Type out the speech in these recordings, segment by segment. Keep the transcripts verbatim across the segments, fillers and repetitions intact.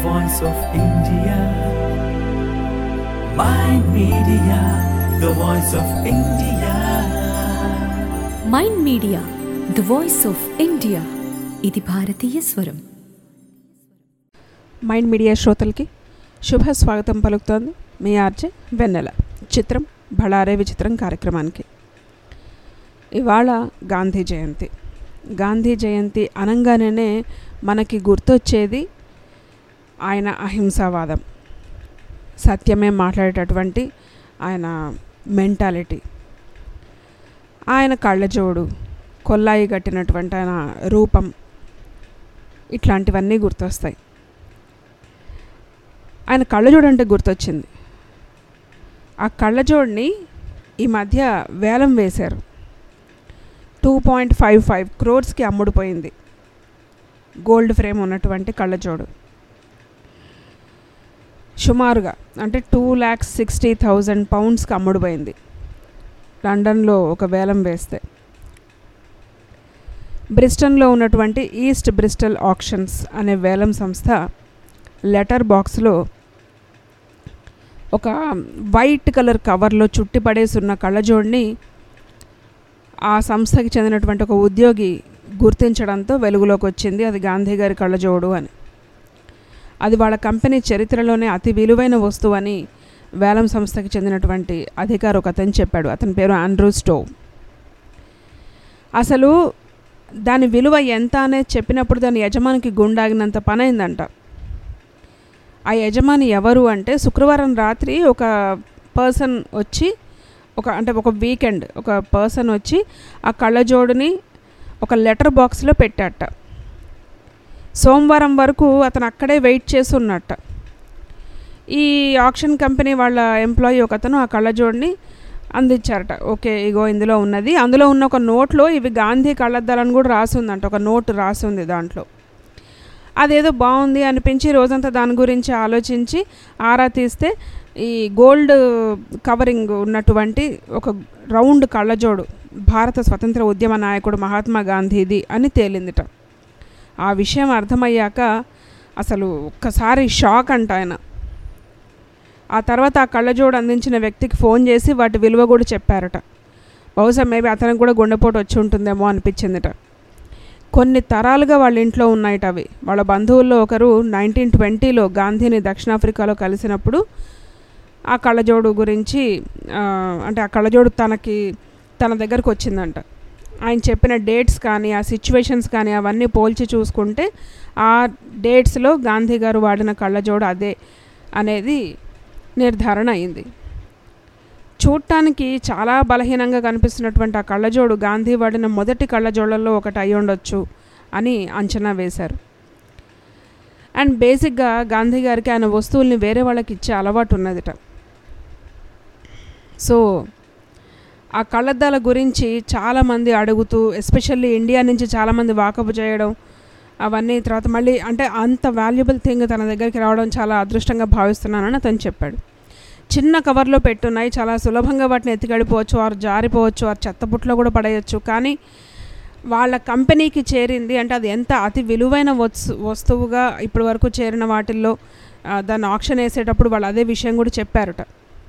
voice of India. Mind Media, the voice of India. Mind Media the voice of India. ఇది భారతీయ స్వరం. Mind media శ్రోతలకి శుభ స్వాగతం పలుకుతోంది మీ ఆర్జే వెన్నెల. చిత్రం బళారే విచిత్రం కార్యక్రమానికి. ఇవాళ గాంధీ జయంతి. గాంధీ జయంతి అనగానే మనకి గుర్తొచ్చేది ఆయన అహింసావాదం, సత్యమే మాట్లాడేటటువంటి ఆయన మెంటాలిటీ, ఆయన కళ్ళజోడు, కొల్లాయి కట్టినటువంటి ఆయన రూపం, ఇట్లాంటివన్నీ గుర్తొస్తాయి. ఆయన కళ్ళజోడు అంటే గుర్తొచ్చింది. ఆ కళ్ళజోడిని ఈ మధ్య వేలం వేశారు. టూ పాయింట్ ఫైవ్ ఫైవ్ క్రోర్స్కి అమ్ముడుపోయింది. గోల్డ్ ఫ్రేమ్ ఉన్నటువంటి కళ్ళజోడు సుమారుగా అంటే టూ ల్యాక్స్ సిక్స్టీ థౌజండ్ పౌండ్స్కి అమ్ముడుపోయింది లండన్లో ఒక వేలం వేస్తే. బ్రిస్టన్లో ఉన్నటువంటి ఈస్ట్ బ్రిస్టల్ ఆక్షన్స్ అనే వేలం సంస్థ లెటర్ బాక్స్లో ఒక వైట్ కలర్ కవర్లో చుట్టి పడేసి ఉన్న కళ్ళజోడిని ఆ సంస్థకి చెందినటువంటి ఒక ఉద్యోగి గుర్తించడంతో వెలుగులోకి వచ్చింది అది గాంధీ గారి కళ్ళజోడు అని. అది వాళ్ళ కంపెనీ చరిత్రలోనే అతి విలువైన వస్తువు అని వేలం సంస్థకి చెందినటువంటి అధికారి ఒక అతను చెప్పాడు. అతని పేరు ఆండ్రూ స్టోవ్. అసలు దాని విలువ ఎంత అనేది చెప్పినప్పుడు దాని యజమానికి గుండాగినంత పని అయిందంట. ఆ యజమాని ఎవరు అంటే శుక్రవారం రాత్రి ఒక పర్సన్ వచ్చి ఒక అంటే ఒక వీకెండ్ ఒక పర్సన్ వచ్చి ఆ కళ్ళజోడుని ఒక లెటర్ బాక్స్లో పెట్టాట. సోమవారం వరకు అతను అక్కడే వెయిట్ చేసి ఉన్నట్ట. ఈ ఆక్షన్ కంపెనీ వాళ్ళ ఎంప్లాయీ ఒక అతను ఆ కళ్ళజోడిని అందించారట. ఓకే, ఇగో ఇందులో ఉన్నది. అందులో ఉన్న ఒక నోట్లో ఇవి గాంధీ కళ్ళద్దాలని కూడా రాసి ఉందంట. ఒక నోట్ రాసి ఉంది దాంట్లో. అదేదో బాగుంది అనిపించి రోజంతా దాని గురించి ఆలోచించి ఆరా తీస్తే ఈ గోల్డ్ కవరింగ్ ఉన్నటువంటి ఒక రౌండ్ కళ్ళజోడు భారత స్వతంత్ర ఉద్యమ నాయకుడు మహాత్మా గాంధీది అని తేలిందిట. ఆ విషయం అర్థమయ్యాక అసలు ఒక్కసారి షాక్ అంట ఆయన. ఆ తర్వాత ఆ కళ్ళజోడు అందించిన వ్యక్తికి ఫోన్ చేసి వాటి విలువ కూడా చెప్పారట. బహుశా మేబీ అతనికి కూడా గుండెపోటు వచ్చి ఉంటుందేమో అనిపించిందిట. కొన్ని తరాలుగా వాళ్ళ ఇంట్లో ఉన్నాయిట అవి. వాళ్ళ బంధువుల్లో ఒకరు నైన్టీన్ ట్వంటీలో గాంధీని దక్షిణాఫ్రికాలో కలిసినప్పుడు ఆ కళ్ళజోడు గురించి అంటే ఆ కళ్ళజోడు తనకి తన దగ్గరకు వచ్చిందంట. ఆయన చెప్పిన డేట్స్ కానీ ఆ సిచ్యువేషన్స్ కానీ అవన్నీ పోల్చి చూసుకుంటే ఆ డేట్స్లో గాంధీ గారు వాడిన కళ్ళజోడు అదే అనేది నిర్ధారణ అయింది. చూడటానికి చాలా బలహీనంగా కనిపిస్తున్నటువంటి ఆ కళ్ళజోడు గాంధీ వాడిన మొదటి కళ్ళజోళ్ళల్లో ఒకటి అయి ఉండొచ్చు అని అంచనా వేశారు. అండ్ బేసిక్గా గాంధీ గారికి ఆయన వస్తువుల్ని వేరే వాళ్ళకి ఇచ్చే అలవాటు ఉన్నదిట. సో ఆ కళ్ళద్దాల గురించి చాలామంది అడుగుతూ ఎస్పెషల్లీ ఇండియా నుంచి చాలామంది వాకపు చేయడం అవన్నీ తర్వాత మళ్ళీ అంటే అంత వాల్యుబుల్ థింగ్ తన దగ్గరికి రావడం చాలా అదృష్టంగా భావిస్తున్నానని అతను చెప్పాడు. చిన్న కవర్లో పెట్టున్నాయి, చాలా సులభంగా వాటిని ఎత్తిగడిపోవచ్చు, వారు జారిపోవచ్చు, వారు చెత్తబుట్లో కూడా పడేయచ్చు. కానీ వాళ్ళ కంపెనీకి చేరింది అంటే అది ఎంత అతి విలువైన వస్తు వస్తువుగా ఇప్పటి వరకు చేరిన వాటిల్లో దాన్ని ఆక్షన్ వేసేటప్పుడు వాళ్ళు అదే విషయం కూడా చెప్పారట.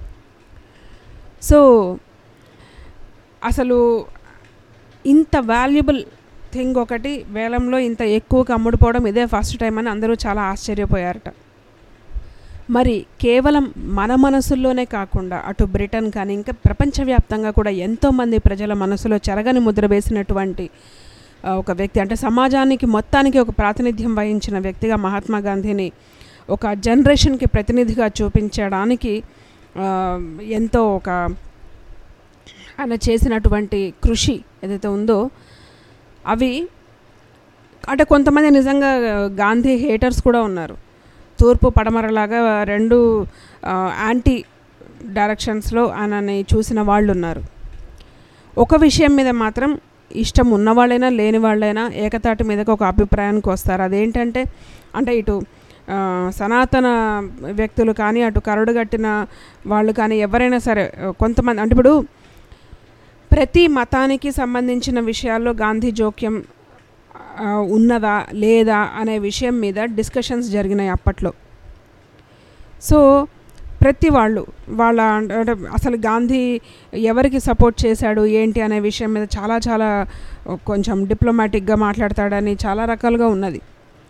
సో అసలు ఇంత వాల్యుబుల్ థింగ్ ఒకటి వేలంలో ఇంత ఎక్కువగా అమ్ముడుపోవడం ఇదే ఫస్ట్ టైం అని అందరూ చాలా ఆశ్చర్యపోయారట. మరి కేవలం మన మనసుల్లోనే కాకుండా అటు బ్రిటన్ కానీ ఇంకా ప్రపంచవ్యాప్తంగా కూడా ఎంతోమంది ప్రజల మనసులో చెరగని ముద్ర వేసినటువంటి ఒక వ్యక్తి అంటే సమాజానికి మొత్తానికి ఒక ప్రాతినిధ్యం వహించిన వ్యక్తిగా మహాత్మా గాంధీని ఒక జనరేషన్కి ప్రతినిధిగా చూపించడానికి ఎంతో ఒక ఆయన చేసినటువంటి కృషి ఏదైతే ఉందో అవి అంటే కొంతమంది నిజంగా గాంధీ హేటర్స్ కూడా ఉన్నారు. తూర్పు పడమరలాగా రెండు యాంటీ డైరెక్షన్స్లో ఆయనని చూసిన వాళ్ళు ఉన్నారు. ఒక విషయం మీద మాత్రం ఇష్టం ఉన్నవాళ్ళైనా లేని వాళ్ళైనా ఏకతాటి మీదకి ఒక అభిప్రాయానికి వస్తారు. అదేంటంటే అంటే ఇటు సనాతన వ్యక్తులు కానీ అటు కరడుగట్టిన వాళ్ళు కానీ ఎవరైనా సరే కొంతమంది అంటే ఇప్పుడు ప్రతి మతానికి సంబంధించిన విషయాల్లో గాంధీ జోక్యం ఉన్నదా లేదా అనే విషయం మీద డిస్కషన్స్ జరిగినాయి అప్పట్లో. సో ప్రతి వాళ్ళు వాళ్ళ అంటే అసలు గాంధీ ఎవరికి సపోర్ట్ చేశాడు ఏంటి అనే విషయం మీద చాలా చాలా కొంచెం డిప్లొమాటిక్గా మాట్లాడతాడని చాలా రకాలుగా ఉన్నది.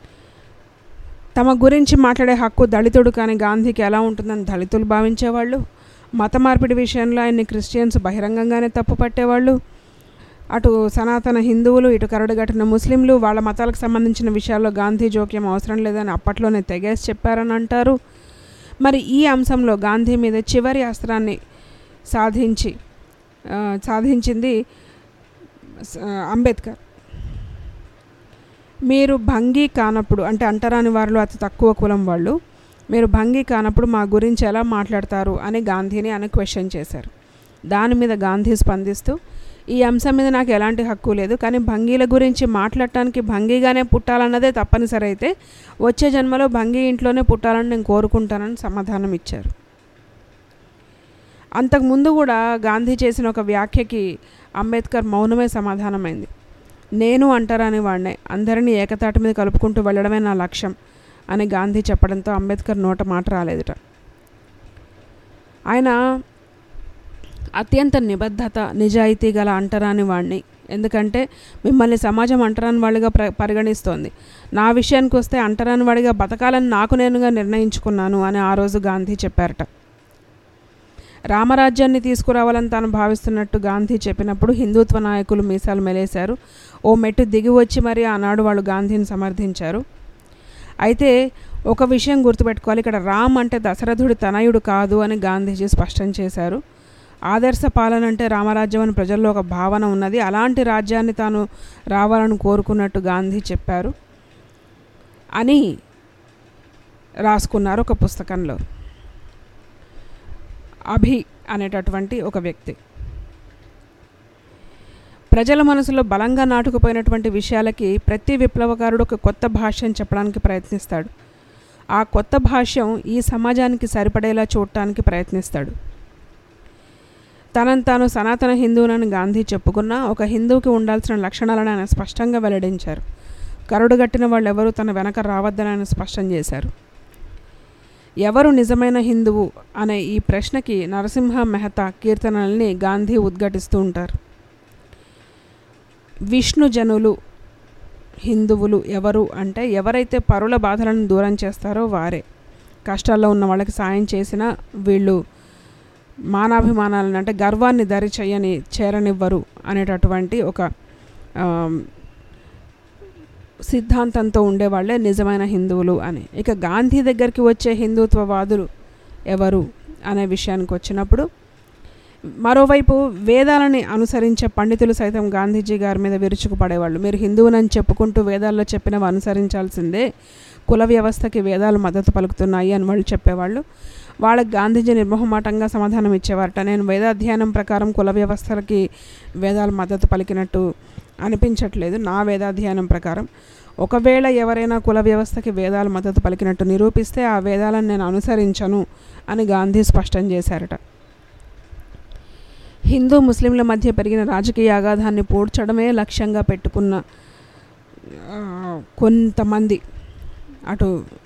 తమ గురించి మాట్లాడే హక్కు దళితుడు కానీ గాంధీకి ఎలా ఉంటుందని దళితులు భావించేవాళ్ళు. మత మార్పిడి విషయంలో ఆయన్ని క్రిస్టియన్స్ బహిరంగంగానే తప్పు పట్టేవాళ్ళు. అటు సనాతన హిందువులు, ఇటు కరడుగట్టిన ముస్లింలు వాళ్ళ మతాలకు సంబంధించిన విషయాల్లో గాంధీ జోక్యం అవసరం లేదని అప్పట్లోనే తెగేసి చెప్పారని అంటారు. మరి ఈ అంశంలో గాంధీ మీద చివరి అస్త్రాన్ని సాధించి సాధించింది అంబేద్కర్. మీరు భంగి కానప్పుడు, అంటే అంటరాని వారిలో అతి తక్కువ కులం వాళ్ళు, మీరు భంగి కానప్పుడు మా గురించి ఎలా మాట్లాడతారు అని గాంధీని ఆయన క్వశ్చన్ చేశారు. దాని మీద గాంధీ స్పందిస్తూ, ఈ అంశం మీద నాకు ఎలాంటి హక్కు లేదు, కానీ భంగీల గురించి మాట్లాడటానికి భంగీగానే పుట్టాలన్నదే తప్పనిసరి అయితే వచ్చే జన్మలో భంగీ ఇంట్లోనే పుట్టాలని నేను కోరుకుంటానని సమాధానం ఇచ్చారు. అంతకుముందు కూడా గాంధీ చేసిన ఒక వ్యాఖ్యకి అంబేద్కర్ మౌనమే సమాధానమైంది. నేను అంటరాని వాడినే, అందరినీ ఏకతాటి మీద కలుపుకుంటూ వెళ్ళడమే నా లక్ష్యం అని గాంధీ చెప్పడంతో అంబేద్కర్ నోట మాట రాలేదుట. ఆయన అత్యంత నిబద్ధత, నిజాయితీ గల అంటరాని వాడిని, ఎందుకంటే మిమ్మల్ని సమాజం అంటరాని వాడిగా ప్ర పరిగణిస్తోంది నా విషయానికి వస్తే అంటరాని వాడిగా బతకాలని నాకు నేనుగా నిర్ణయించుకున్నాను అని ఆ రోజు గాంధీ చెప్పారట. రామరాజ్యాన్ని తీసుకురావాలని తాను భావిస్తున్నట్టు గాంధీ చెప్పినప్పుడు హిందుత్వ నాయకులు మీసాలు మెలేశారు. ఓ మెట్టు దిగి వచ్చి మరి ఆనాడు వాళ్ళు గాంధీని సమర్థించారు. అయితే ఒక విషయం గుర్తుపెట్టుకోవాలి, ఇక్కడ రామ్ అంటే దశరథుడి తనయుడు కాదు అని గాంధీజీ స్పష్టం చేశారు. ఆదర్శ పాలన అంటే రామరాజ్యం అని ప్రజల్లో ఒక భావన ఉన్నది, అలాంటి రాజ్యాన్ని తాను రావాలని కోరుకున్నట్టు గాంధీ చెప్పారు అని రాసుకున్నారు ఒక పుస్తకంలో. అభి అనేటటువంటి ఒక వ్యక్తి ప్రజల మనసులో బలంగా నాటుకుపోయినటువంటి విషయాలకి ప్రతి విప్లవకారుడు ఒక కొత్త భాష్యం చెప్పడానికి ప్రయత్నిస్తాడు. ఆ కొత్త భాష్యం ఈ సమాజానికి సరిపడేలా చూడటానికి ప్రయత్నిస్తాడు. తనను తాను సనాతన హిందువునని గాంధీ చెప్పుకున్నా ఒక హిందువుకి ఉండాల్సిన లక్షణాలను ఆయన స్పష్టంగా వెల్లడించారు. కరుడుగట్టిన వాళ్ళు ఎవరు తన వెనక రావద్దని ఆయన స్పష్టం చేశారు. ఎవరు నిజమైన హిందువు అనే ఈ ప్రశ్నకి నరసింహ మెహతా కీర్తనల్ని గాంధీ ఉద్ఘాటిస్తూ ఉంటారు. విష్ణు జనులు హిందువులు ఎవరు అంటే ఎవరైతే పరుల బాధలను దూరం చేస్తారో వారే. కష్టాల్లో ఉన్న వాళ్ళకి సాయం చేసిన వీళ్ళు మానాభిమానాలను అంటే గర్వాన్ని దరి చెయ్యని చేరనివ్వరు అనేటటువంటి ఒక సిద్ధాంతంతో ఉండేవాళ్ళే నిజమైన హిందువులు అని. ఇక గాంధీ దగ్గరికి వచ్చే హిందుత్వవాదులు ఎవరు అనే విషయానికి వచ్చినప్పుడు మరోవైపు వేదాలని అనుసరించే పండితులు సైతం గాంధీజీ గారి మీద విరుచుకుపడేవాళ్ళు. మీరు హిందువునని చెప్పుకుంటూ వేదాల్లో చెప్పినవి అనుసరించాల్సిందే, కుల వ్యవస్థకి వేదాలు మద్దతు పలుకుతున్నాయి అని వాళ్ళు చెప్పేవాళ్ళు. వాళ్ళకి గాంధీజీ నిర్మోహమాటంగా సమాధానం ఇచ్చేవారట. నేను వేదాధ్యయనం ప్రకారం కుల వ్యవస్థలకి వేదాలు మద్దతు పలికినట్టు అనిపించట్లేదు. నా వేదాధ్యయనం ప్రకారం ఒకవేళ ఎవరైనా కుల వ్యవస్థకి వేదాలు మద్దతు పలికినట్టు నిరూపిస్తే ఆ వేదాలను నేను అనుసరించను అని గాంధీ స్పష్టం చేశారట. హిందూ ముస్లింల మధ్య పెరిగిన రాజకీయ అగాధాన్ని పూడ్చడమే లక్ష్యంగా పెట్టుకున్న కొంతమంది అటు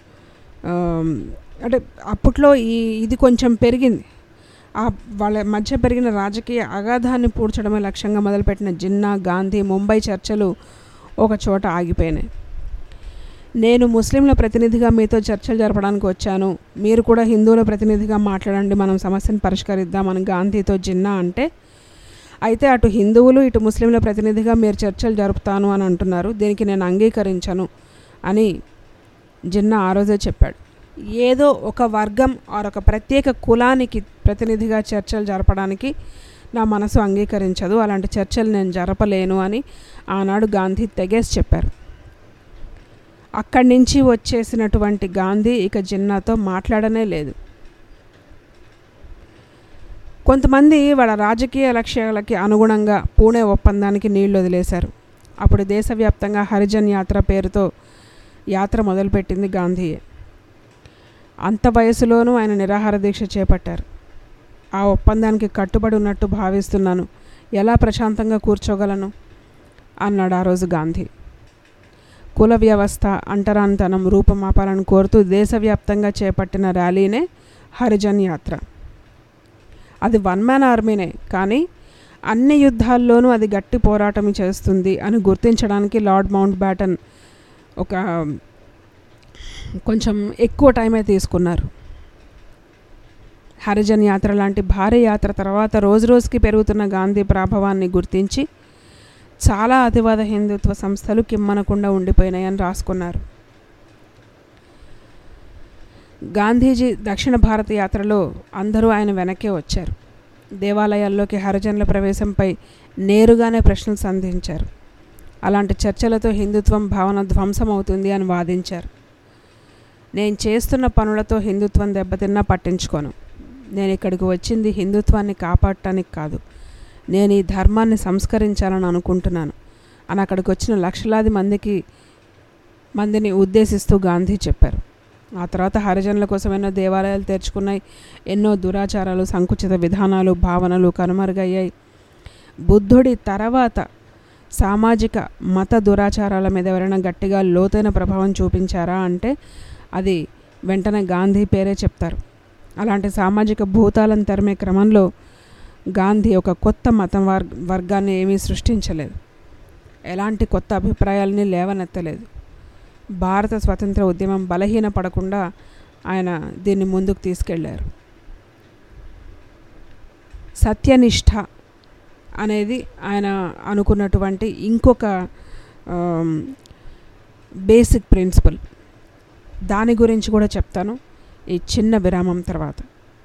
అంటే అప్పట్లో ఈ ఇది కొంచెం పెరిగింది. ఆ వాళ్ళ మధ్య పెరిగిన రాజకీయ అగాధాన్ని పూడ్చడమే లక్ష్యంగా మొదలుపెట్టిన జిన్నా, గాంధీ, ముంబై చర్చలు ఒక చోట ఆగిపోయినాయి. నేను ముస్లింల ప్రతినిధిగా మీతో చర్చలు జరపడానికి వచ్చాను, మీరు కూడా హిందువుల ప్రతినిధిగా మాట్లాడండి, మనం సమస్యను పరిష్కరిద్దామని గాంధీతో జిన్నా అంటే, అయితే అటు హిందువులు ఇటు ముస్లింల ప్రతినిధిగా మీరు చర్చలు జరుపుతాను అని అంటున్నారు, దీనికి నేను అంగీకరించను అని జిన్నా ఆ రోజే చెప్పాడు. ఏదో ఒక వర్గం ఆర్ ఒక ప్రత్యేక కులానికి ప్రతినిధిగా చర్చలు జరపడానికి నా మనసు అంగీకరించదు, అలాంటి చర్చలు నేను జరపలేను అని ఆనాడు గాంధీ తెగేసి చెప్పారు. అక్కడి నుంచి వచ్చేసినటువంటి గాంధీ ఇక జిన్నాతో మాట్లాడనే లేదు. కొంతమంది వాళ్ళ రాజకీయ లక్ష్యాలకి అనుగుణంగా పూణే ఒప్పందానికి నీళ్లు వదిలేశారు. అప్పుడు దేశవ్యాప్తంగా హరిజన్ యాత్ర పేరుతో యాత్ర మొదలుపెట్టింది గాంధీయే. అంత వయసులోనూ ఆయన నిరాహార దీక్ష చేపట్టారు. ఆ ఒప్పందానికి కట్టుబడి ఉన్నట్టు భావిస్తున్నాను, ఎలా ప్రశాంతంగా కూర్చోగలను అన్నాడు ఆ రోజు గాంధీ. కుల వ్యవస్థ అంటరానితనం రూపుమాపాలను కోరుతూ దేశవ్యాప్తంగా చేపట్టిన ర్యాలీనే హరిజన్ యాత్ర. అది వన్ మ్యాన్ ఆర్మీనే, కానీ అన్ని యుద్ధాల్లోనూ అది గట్టి పోరాటం చేస్తుంది అని గుర్తించడానికి లార్డ్ మౌంట్ బ్యాటన్ ఒక కొంచెం ఎక్కువ టైమే తీసుకున్నారు. హరిజన్ యాత్ర లాంటి భారీ యాత్ర తర్వాత రోజు రోజుకి పెరుగుతున్న గాంధీ ప్రభావాన్ని గుర్తించి చాలా అతివాద హిందుత్వ సంస్థలు కిమ్మనకుండా ఉండిపోయినాయని రాసుకున్నారు. గాంధీజీ దక్షిణ భారత యాత్రలో అందరూ ఆయన వెనకే వచ్చారు. దేవాలయాల్లోకి హరిజనుల ప్రవేశంపై నేరుగానే ప్రశ్నలు సంధించారు. అలాంటి చర్చలతో హిందుత్వం భావన ధ్వంసం అవుతుంది అని వాదించారు. నేను చేస్తున్న పనులతో హిందుత్వం దెబ్బతిన్నా పట్టించుకోను. నేను ఇక్కడికి వచ్చింది హిందుత్వాన్ని కాపాడటానికి కాదు, నేను ఈ ధర్మాన్ని సంస్కరించాలని అనుకుంటున్నాను అని అక్కడికి వచ్చిన లక్షలాది మందికి మందిని ఉద్దేశిస్తూ గాంధీ చెప్పారు. ఆ తర్వాత హరిజనుల కోసం ఎన్నో దేవాలయాలు తెరుచుకున్నాయి. ఎన్నో దురాచారాలు, సంకుచిత విధానాలు, భావనలు కనుమరుగయ్యాయి. బుద్ధుడి తర్వాత సామాజిక మత దురాచారాల మీద ఎవరైనా గట్టిగా లోతైన ప్రభావం చూపించారా అంటే అది వెంటనే గాంధీ పేరే చెప్తారు. అలాంటి సామాజిక భూతాలను తరిమే క్రమంలో గాంధీ ఒక కొత్త మత వర్ వర్గాన్ని ఏమీ సృష్టించలేదు, ఎలాంటి కొత్త అభిప్రాయాలని లేవనెత్తలేదు. భారత స్వతంత్ర ఉద్యమం బలహీన పడకుండా ఆయన దీన్ని ముందుకు తీసుకెళ్లారు. సత్యనిష్ట అనేది ఆయన అనుకున్నటువంటి ఇంకొక బేసిక్ ప్రిన్సిపల్. దాని గురించి కూడా చెప్తాను ఈ చిన్న విరామం తర్వాత.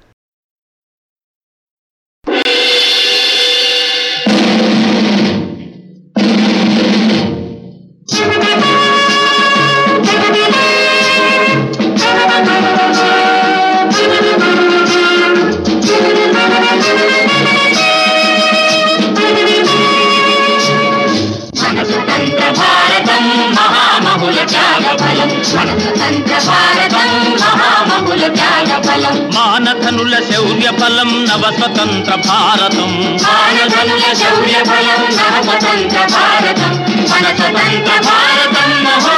మానధనుల శౌర్య ఫలం నవ స్వతంత్ర భారతం, మానధనుల శౌర్య ఫలం నవ స్వతంత్ర భారతం, మన స్వతంత్ర భారతం మహో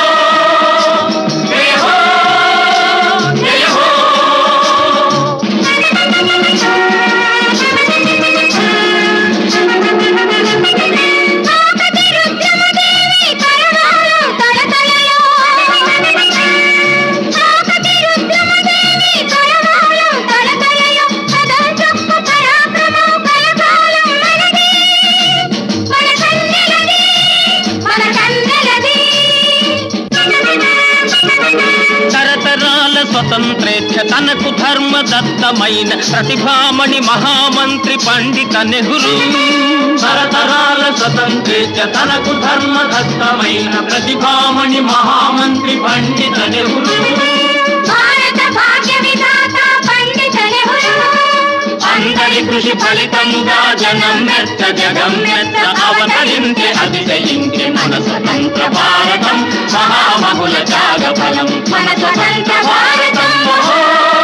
స్వతంత్రేచ్ఛ తనకు ధర్మదత్తమైన ప్రతిభామణి మహామంత్రి పండిత నెహ్రూ. తరతరాల స్వతంత్రేచ్ఛ తనకు ధర్మదత్తమైన ప్రతిభామణి మహామంత్రి పండిత నెహ్రూ. భారత భాగ్య విధాత పండిత నెహ్రూ. అందరి కృషి ఫలితంగా జనం మెచ్చ జగం మెచ్చ అవతరించే అతిశయించే మన స్వతంత్ర భారతం మహామహుల త్యాగ ఫలం, మన స్వతంత్ర భారతం మహో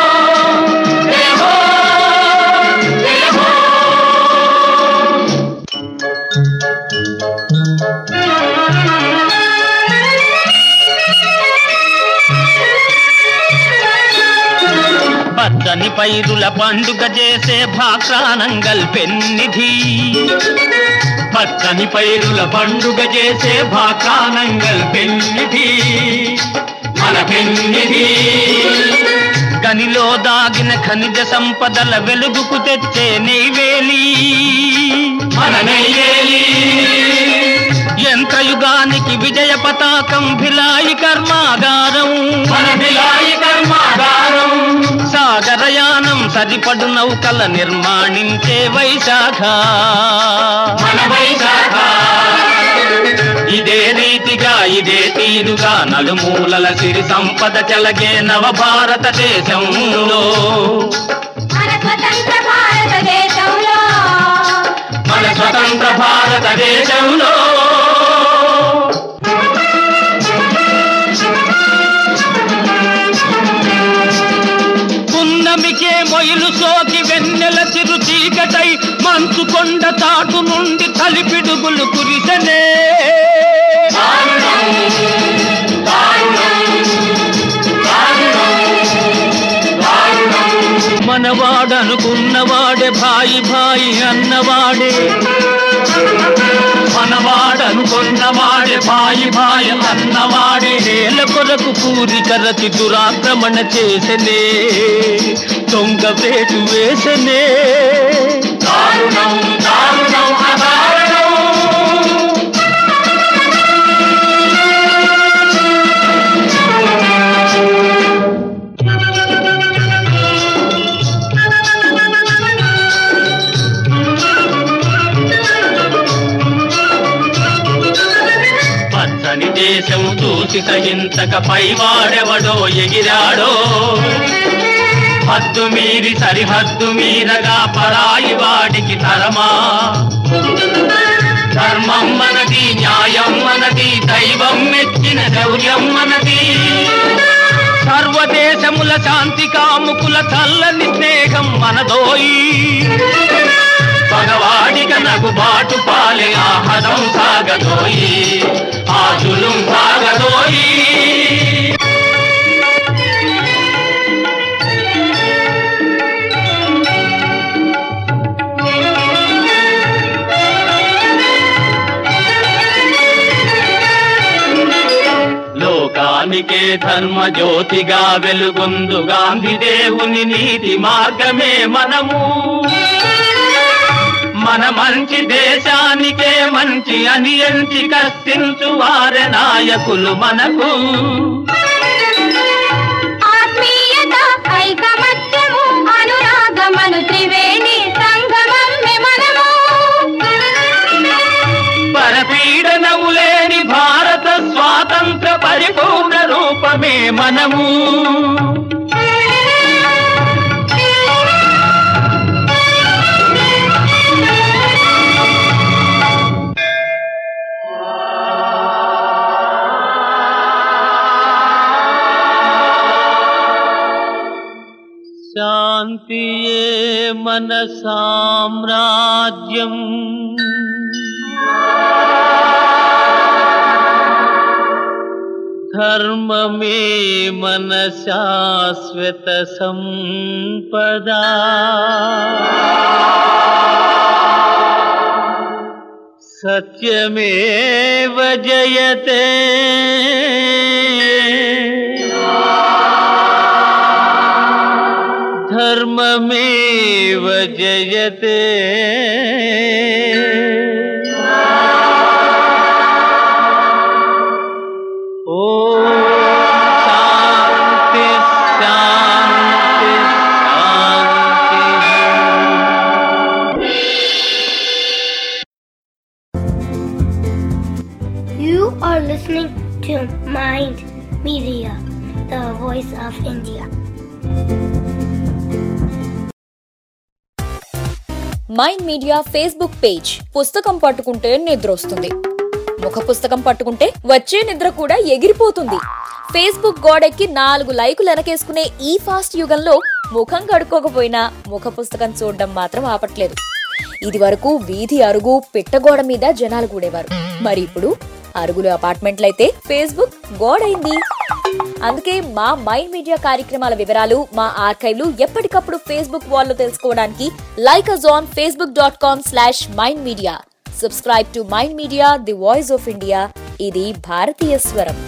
పచ్చని పైరుల పండుగ చేసే భాక్రానంగల్ పెన్నిధి, పచ్చని పైరుల పండుగ చేసే భాక్రానంగల్ పెన్నిధి, మన పెన్నిధి. గనిలో దాగిన ఖనిజ సంపదల వెలుగుకు తెచ్చే నెయ్వేలి, మన నెయ్వేలి. యంత్రయుగానికి విజయ పతాకం భిలాయి కర్మాగారం, మన భిలాయి కర్మాగారం. సాగరయానం సరిపడు నౌకల నిర్మాణించే వైశాఖ, మన వైశాఖ. ఇదే రీతిగా ఇదే తీరుగా నలుమూలల సిరి సంపద చెలగే నవ భారతదేశంలో, మన స్వతంత్ర భారతదేశంలో, మన స్వతంత్ర భారతదేశంలో. పున్నమికే మొయిలు సోకి వెన్నెల చిరు చీకటై మంచు కొండ తాటు నుండి తలిపిడుగులు కురిసెనే. మనవాడనుకున్నవాడే భాయి భాయి అన్నవాడే, మనవాడనుకున్నవాడే భాయి భాయి అన్నవాడే, నేల కొరకు పూరి కరచి దురాక్రమణ చేసనే, దొంగ వేటు వేసనే. దారుణం దారుణం అదారుణం. పచ్చని దేశం చూసి తగింతక పైవాడెవడో ఎగిరాడో, హద్దు మీరి సరిహద్దు మీరగా పరాయి వాడికి తరమా. ధర్మం మనది, న్యాయం మనది, దైవం మెచ్చిన శౌర్యం మనది. సర్వదేశముల శాంతి కాముకుల చల్లని స్నేహం మనదోయి. పగవాడిక నగు బాటు పాలే ఆహదం సాగదోయి, ఆజులుం సాగదోయి. లోకానికే ధర్మ జ్యోతిగా వెలుగొందు గాంధీ దేవుని నీతి మార్గమే మనము. మన మంచి దేశానికే మంచి అని ఎంచి కష్టించు వారి నాయకులు మనకు. ఆత్మీయత ఐకమత్యము అనురాగమను త్రివేణి సంగమమే మనము. పరపీడనము లేని భారత స్వాతంత్ర పరిపూర్ణ రూపమే మనము. శాంతియే మన సామ్రాజ్యం, ధర్మమే మన శాశ్వత సంపద. సత్యమేవ జయతే, ధర్మమేవ జయతే. ఓం శాంతి శాంతి శాంతి. You are listening to Mind Media, the voice of India. Mind Media Facebook page. పుస్తకం పట్టుకుంటే నిద్ర వస్తుంది, ముఖ పుస్తకం పట్టుకుంటే వచ్చే నిద్ర కూడా ఎగిరిపోతుంది. ఫేస్బుక్ గోడెక్కి నాలుగు లైకులు వెనకేసుకునే ఈ ఫాస్ట్ యుగంలో ముఖం కడుక్కోకపోయినా ముఖ పుస్తకం చూడడం మాత్రం ఆపట్లేదు. ఇది వరకు వీధి అరుగు పిట్టగోడ మీద జనాలు కూడేవారు, మరి ఇప్పుడు అరుగులు అపార్ట్మెంట్లయితే ఫేస్బుక్ గోడైంది. అందుకే మా మైండ్ మీడియా కార్యక్రమాల వివరాలు, మా ఆర్కైవ్లు ఎప్పటికప్పుడు ఫేస్బుక్ వాల్లో తెలుసుకోవడానికి like us on facebook dot com slash mind media. Subscribe to Mind Media, the voice of India. ఇది భారతీయ స్వరం.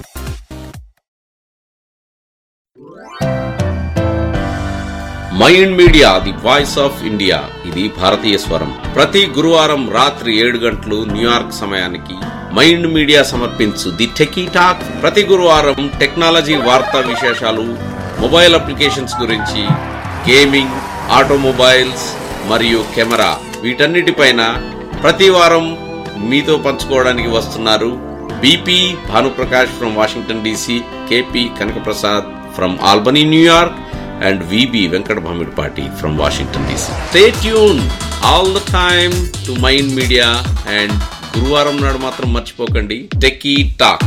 Mind Media, the voice of India. ఇది భారతీయ స్వరం. ప్రతి గురువారం రాత్రి ఏడు గంటలు న్యూయార్క్ సమయానికి మైండ్ మీడియా సమర్పించు ది టెకీ టాక్. ప్రతి గురువారం టెక్నాలజీ వార్తా విశేషాలు, మొబైల్ అప్లికేషన్స్ గురించి, గేమింగ్, ఆటోమొబైల్స్ మరియు కెమెరా, వీటన్నిటిపైన ప్రతి వారం మీతో పంచుకోవడానికి వస్తున్నారు BP Bhanuprakash from Washington DC, KP Kanakaprasad from Albany New York, and V B Venkat Bhamidpati from Washington D C. Stay tuned all the time to Mind Media, and గురువారం నాడు మాత్రం మర్చిపోకండి Techie Talk.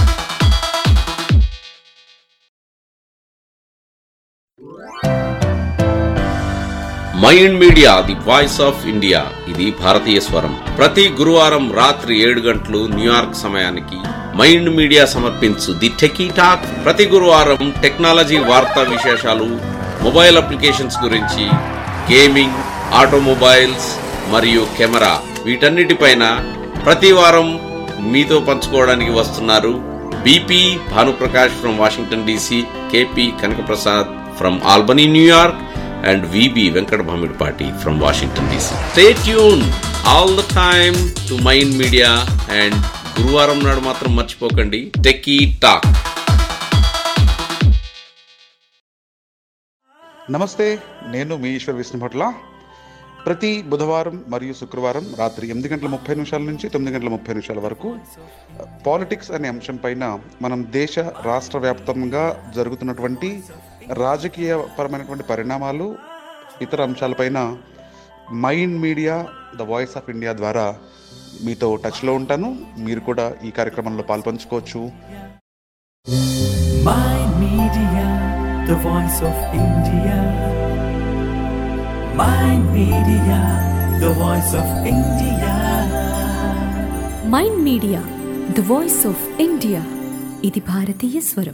Mind Media, the voice of India. ఇది భారతీయ స్వరం. ప్రతి గురువారం రాత్రి ఏడు గంటలు న్యూయార్క్ సమయానికి మైండ్ మీడియా సమర్పించు ది టెకీ టాక్. ప్రతి గురువారం టెక్నాలజీ వార్తా విశేషాలు, మొబైల్ అప్లికేషన్స్ గురించి, గేమింగ్, ఆటోమొబైల్స్ మరియు కెమెరా వీటన్నిటిపైన ప్రతి వారం మీతో పంచుకోవడానికి వస్తున్నారు BP Bhanuprakash from Washington DC, KP Kanakaprasad from Albany New York and V B Venkat Bhamidpati from Washington D C. Stay tuned all the time to Mind Media and గురువారం నాడు మాత్రం మర్చిపోకండి టెకీ టాక్. నమస్తే, నేను మీ ఈశ్వర్ విష్ణుభట్ల. ప్రతి బుధవారం మరియు శుక్రవారం రాత్రి ఎనిమిది గంటల ముప్పై నిమిషాల నుంచి తొమ్మిది గంటల ముప్పై నిమిషాల వరకు పాలిటిక్స్ అనే అంశం పైన మనం దేశ రాష్ట్ర వ్యాప్తంగా జరుగుతున్నటువంటి రాజకీయ పరమైనటువంటి పరిణామాలు, ఇతర అంశాలపైన Mind Media the voice of India ద్వారా మీతో టచ్లో ఉంటాను. మీరు కూడా ఈ కార్యక్రమంలో పాల్పంచుకోవచ్చు. Mind Media, the voice of India. Mind Media, the voice of India. Mind Media, the voice of India. ఇది భారతీయ స్వరం.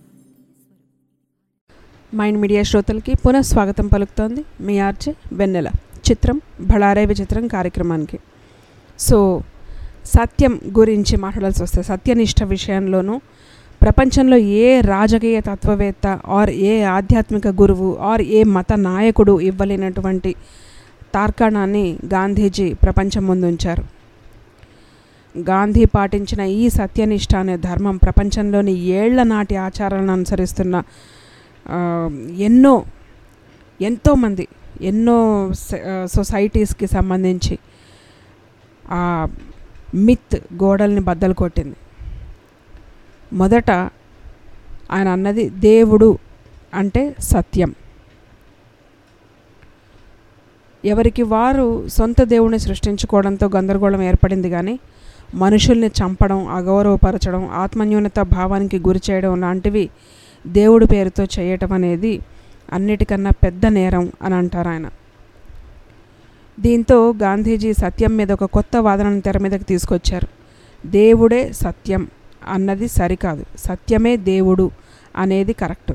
మైండ్ మీడియా శ్రోతలకి పునః స్వాగతం పలుకుతోంది మీ ఆర్జే వెన్నెల. చిత్రం భళారే విచిత్రం కార్యక్రమానికి. సో సత్యం గురించి మాట్లాడాల్సి వస్తే, సత్యనిష్ట విషయంలోనూ ప్రపంచంలో ఏ రాజకీయ తత్వవేత్త ఆర్ ఏ ఆధ్యాత్మిక గురువు ఆర్ ఏ మత నాయకుడు ఇవ్వలేనటువంటి తార్కాణాన్ని గాంధీజీ ప్రపంచం ముందు ఉంచారు. గాంధీ పాటించిన ఈ సత్యనిష్ట అనే ధర్మం ప్రపంచంలోని ఏళ్ల నాటి ఆచారాలను అనుసరిస్తున్న ఎన్నో ఎంతోమంది ఎన్నో సొసైటీస్కి సంబంధించి ఆ మిత్ గోడల్ని బద్దలు కొట్టింది. మొదట ఆయన అన్నది దేవుడు అంటే సత్యం. ఎవరికి వారు సొంత దేవుడిని సృష్టించుకోవడంతో గందరగోళం ఏర్పడింది, కానీ మనుషుల్ని చంపడం, అగౌరవపరచడం, ఆత్మన్యూనత భావానికి గురి చేయడం లాంటివి దేవుడి పేరుతో చేయటం అనేది అన్నిటికన్నా పెద్ద నేరం అని అంటారు ఆయన. దీంతో గాంధీజీ సత్యం మీద ఒక కొత్త వాదనను తెర మీదకి తీసుకొచ్చారు. దేవుడే సత్యం అన్నది సరికాదు, సత్యమే దేవుడు అనేది కరెక్ట్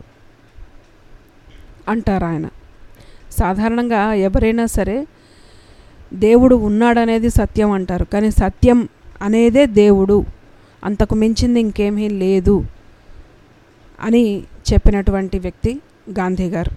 అంటారు ఆయన. సాధారణంగా ఎవరైనా సరే దేవుడు ఉన్నాడనేది సత్యం అంటారు, కానీ సత్యం అనేదే దేవుడు, అంతకు మించింది ఇంకేమీ లేదు అని చెప్పినటువంటి వ్యక్తి గాంధీ గారు.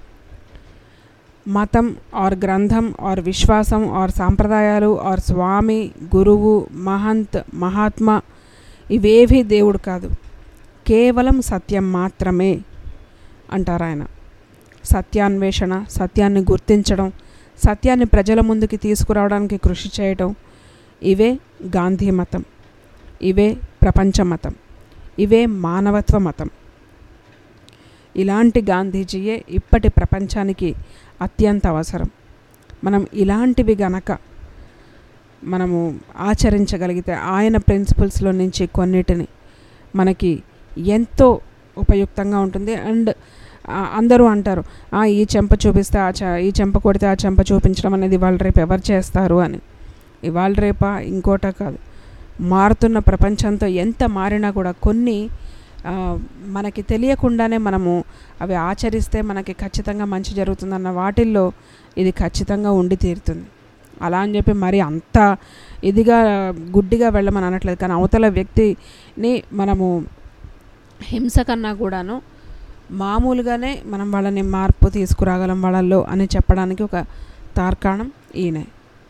మతం ఆర్ గ్రంథం ఆర్ విశ్వాసం ఆర్ సాంప్రదాయాలు ఆర్ స్వామి, గురువు, మహంత్, మహాత్మా ఇవేవీ దేవుడు కాదు, కేవలం సత్యం మాత్రమే అంటారు ఆయన. సత్యాన్వేషణ, సత్యాన్ని గుర్తించడం, సత్యాన్ని ప్రజల ముందుకి తీసుకురావడానికి కృషి చేయడం, ఇవే గాంధీ మతం, ఇవే ప్రపంచ మతం, ఇవే మానవత్వ మతం. ఇలాంటి గాంధీజీయే ఇప్పటి ప్రపంచానికి అత్యంత అవసరం. మనం ఇలాంటివి గనక మనము ఆచరించగలిగితే, ఆయన ప్రిన్సిపల్స్లో నుంచి కొన్నిటిని మనకి ఎంతో ఉపయుక్తంగా ఉంటుంది. అండ్ అందరూ అంటారు, ఈ చెంప చూపిస్తే ఆ చ ఈ చెంప కొడితే ఆ చెంప చూపించడం అనేది ఇవాళ రేపు ఎవరు చేస్తారు అని. ఇవాళ రేపా ఇంకోట కాదు, మారుతున్న ప్రపంచంతో ఎంత మారినా కూడా కొన్ని మనకి తెలియకుండానే మనము అవి ఆచరిస్తే మనకి ఖచ్చితంగా మంచి జరుగుతుందన్న వాటిల్లో ఇది ఖచ్చితంగా ఉండి తీరుతుంది. అలా అని చెప్పి మరి అంత ఇదిగా గుడ్డిగా వెళ్ళమని అనట్లేదు, కానీ అవతల వ్యక్తిని మనము హింస కన్నా కూడాను మామూలుగానే మనం వాళ్ళని మార్పు తీసుకురాగలం వాళ్ళల్లో అని చెప్పడానికి ఒక తార్కాణం ఈయనే.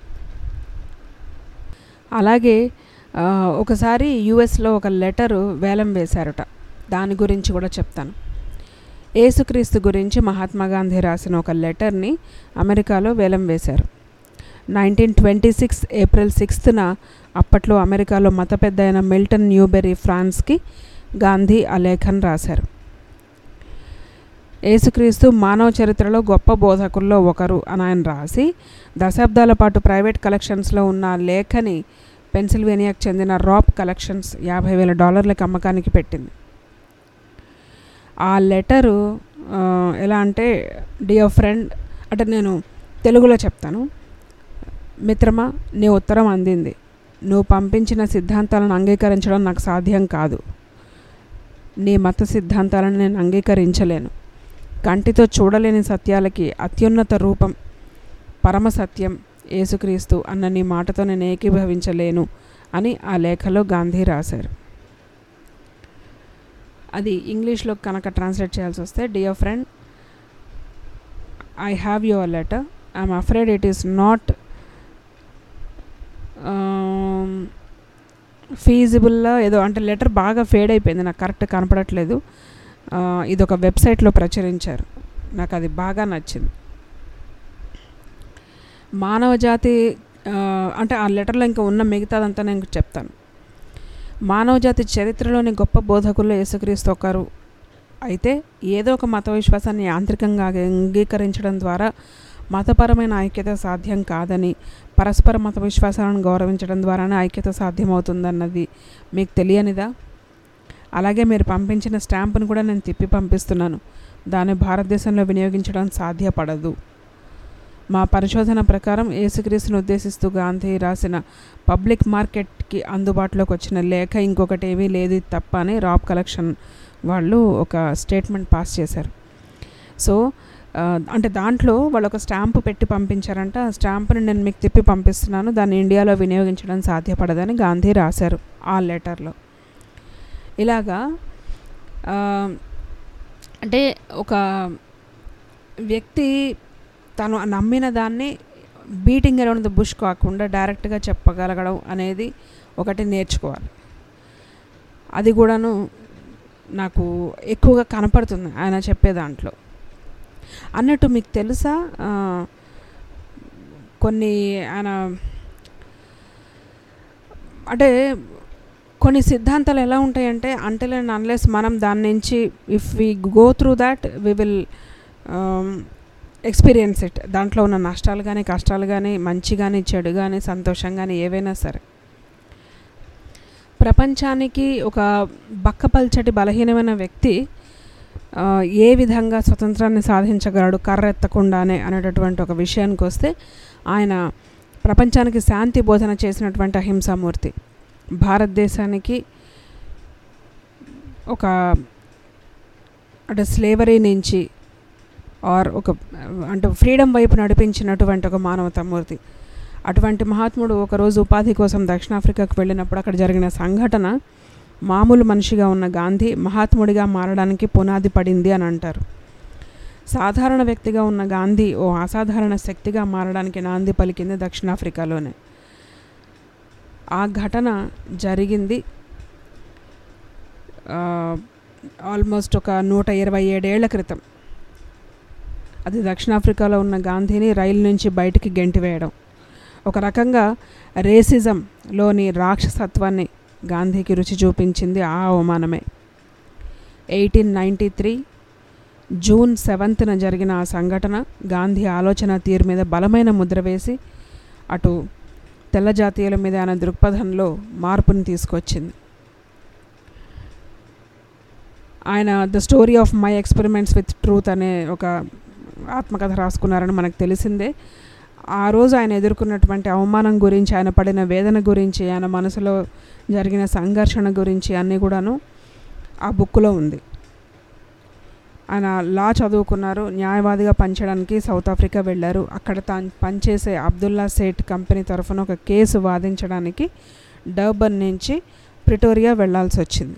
అలాగే ఒకసారి యుఎస్లో ఒక లెటరు వేలం వేశారట, దాని గురించి కూడా చెప్తాను. యేసుక్రీస్తు గురించి మహాత్మా గాంధీ రాసిన ఒక లెటర్ని అమెరికాలో వేలం వేశారు. నైన్టీన్ ట్వంటీ సిక్స్ ఏప్రిల్ సిక్స్త్న అప్పట్లో అమెరికాలో మత పెద్ద అయిన మిల్టన్ న్యూబెరీ ఫ్రాన్స్కి గాంధీ ఆ లేఖను రాశారు. యేసుక్రీస్తు మానవ చరిత్రలో గొప్ప బోధకుల్లో ఒకరు అని ఆయన రాసి, దశాబ్దాల పాటు ప్రైవేట్ కలెక్షన్స్లో ఉన్న లేఖని పెన్సిల్వేనియాకు చెందిన రాప్ కలెక్షన్స్ యాభై వేల డాలర్లకు అమ్మకానికి పెట్టింది. ఆ లెటరు ఎలా అంటే, డియర్ ఫ్రెండ్ అంటే నేను తెలుగులో చెప్తాను. మిత్రమా, నీ ఉత్తరం అందింది. నువ్వు పంపించిన సిద్ధాంతాలను అంగీకరించడం నాకు సాధ్యం కాదు. నీ మత సిద్ధాంతాలను నేను అంగీకరించలేను. కంటితో చూడలేని సత్యాలకి అత్యున్నత రూపం పరమ సత్యం యేసుక్రీస్తు అన్న నీ మాటతో నేను ఏకీభవించలేను అని ఆ లేఖలో గాంధీ రాశారు. అది ఇంగ్లీష్లో కనుక ట్రాన్స్లేట్ చేయాల్సి వస్తే, dear friend, I have your letter, I'm afraid it is not ఫీజిబుల్లో ఏదో అంటే లెటర్ బాగా ఫేడ్ అయిపోయింది, నాకు కరెక్ట్ కనపడట్లేదు. ఇది ఒక వెబ్సైట్లో ప్రచురించారు, నాకు అది బాగా నచ్చింది. మానవ జాతి అంటే ఆ లెటర్లో ఇంకా ఉన్న మిగతాదంతా నేను చెప్తాను. మానవ జాతి చరిత్రలోని గొప్ప బోధకుల్లో యేసుక్రీస్తు ఒకరు. అయితే ఏదో ఒక మత విశ్వాసాన్ని యాంత్రికంగా అంగీకరించడం ద్వారా మతపరమైన ఐక్యత సాధ్యం కాదని, పరస్పర మత విశ్వాసాలను గౌరవించడం ద్వారానే ఐక్యత సాధ్యమవుతుందన్నది మీకు తెలియనిదా? అలాగే మీరు పంపించిన స్టాంపును కూడా నేను తిప్పి పంపిస్తున్నాను. దాన్ని భారతదేశంలో వినియోగించడం సాధ్యపడదు. మా పరిశోధన ప్రకారం యేసుక్రీస్తును ఉద్దేశిస్తూ గాంధీ రాసిన పబ్లిక్ మార్కెట్కి అందుబాటులోకి వచ్చిన లేఖ ఇంకొకటి ఏమీ లేదు తప్ప అని రాబ్ కలెక్షన్ వాళ్ళు ఒక స్టేట్మెంట్ పాస్ చేశారు. సో అంటే దాంట్లో వాళ్ళు ఒక స్టాంపు పెట్టి పంపించారంట. ఆ స్టాంపుని నేను మీకు తిప్పి పంపిస్తున్నాను, దాన్ని ఇండియాలో వినియోగించడం సాధ్యపడదని గాంధీ రాశారు ఆ లెటర్లో. ఇలాగా అంటే ఒక వ్యక్తి తను నమ్మిన దాన్ని బీటింగ్ అరౌండ్ ద బుష్ కాకుండా డైరెక్ట్గా చెప్పగలగడం అనేది ఒకటి నేర్చుకోవాలి. అది కూడాను నాకు ఎక్కువగా కనపడుతుంది ఆయన చెప్పే దాంట్లో. అన్నట్టు మీకు తెలుసా, కొన్ని ఆయన అంటే కొన్ని సిద్ధాంతాలు ఎలా ఉంటాయంటే, అంటిల్ అండ్ అన్లెస్ మనం దాని నుంచి if we go through that we will experience it. దాంట్లో ఉన్న నష్టాలు కానీ కష్టాలు కానీ మంచి కానీ చెడు కానీ సంతోషం కానీ ఏవైనా సరే. ప్రపంచానికి ఒక బక్కపల్చటి బలహీనమైన వ్యక్తి ఏ విధంగా స్వతంత్రాన్ని సాధించగలడు కర్రెత్తకుండానే అనేటటువంటి ఒక విషయానికి వస్తే, ఆయన ప్రపంచానికి శాంతి బోధన చేసినటువంటి అహింసామూర్తి. భారతదేశానికి ఒక అంటే స్లేవరీ నుంచి ఆర్ ఒక అంటే ఫ్రీడమ్ వైపు నడిపించినటువంటి ఒక మానవతామూర్తి. అటువంటి మహాత్ముడు ఒకరోజు ఉపాధి కోసం దక్షిణాఫ్రికాకు వెళ్ళినప్పుడు అక్కడ జరిగిన సంఘటన మామూలు మనిషిగా ఉన్న గాంధీ మహాత్ముడిగా మారడానికి పునాది పడింది అని అంటారు. సాధారణ వ్యక్తిగా ఉన్న గాంధీ ఓ అసాధారణ శక్తిగా మారడానికి నాంది పలికింది దక్షిణాఫ్రికాలోనే. ఆ ఘటన జరిగింది ఆల్మోస్ట్ ఒక నూట ఇరవై ఏడేళ్ల క్రితం. అది దక్షిణాఫ్రికాలో ఉన్న గాంధీని రైలు నుంచి బయటికి గెంటివేయడం. ఒక రకంగా రేసిజంలోని రాక్షసత్వాన్ని గాంధీకి రుచి చూపించింది ఆ అవమానమే. ఎయిటీన్ నైంటీ త్రీ జూన్ సెవెంత్న జరిగిన ఆ సంఘటన గాంధీ ఆలోచన తీరు మీద బలమైన ముద్ర వేసి అటు తెల్ల జాతీయుల మీద ఆయన దృక్పథంలో మార్పుని తీసుకొచ్చింది. ఆయన the story of my experiments with truth అనే ఒక ఆత్మకథ రాసుకున్నారని మనకు తెలిసిందే. ఆ రోజు ఆయన ఎదుర్కొన్నటువంటి అవమానం గురించి, ఆయన పడిన వేదన గురించి, ఆయన మనసులో జరిగిన సంఘర్షణ గురించి అన్నీ కూడాను ఆ బుక్లో ఉంది. ఆయన లా చదువుకున్నారు, న్యాయవాదిగా పనిచేయడానికి సౌత్ ఆఫ్రికా వెళ్ళారు. అక్కడ తాను పనిచేసే అబ్దుల్లా సేట్ కంపెనీ తరఫున ఒక కేసు వాదించడానికి డర్బన్ నుంచి ప్రిటోరియా వెళ్లాల్సి వచ్చింది.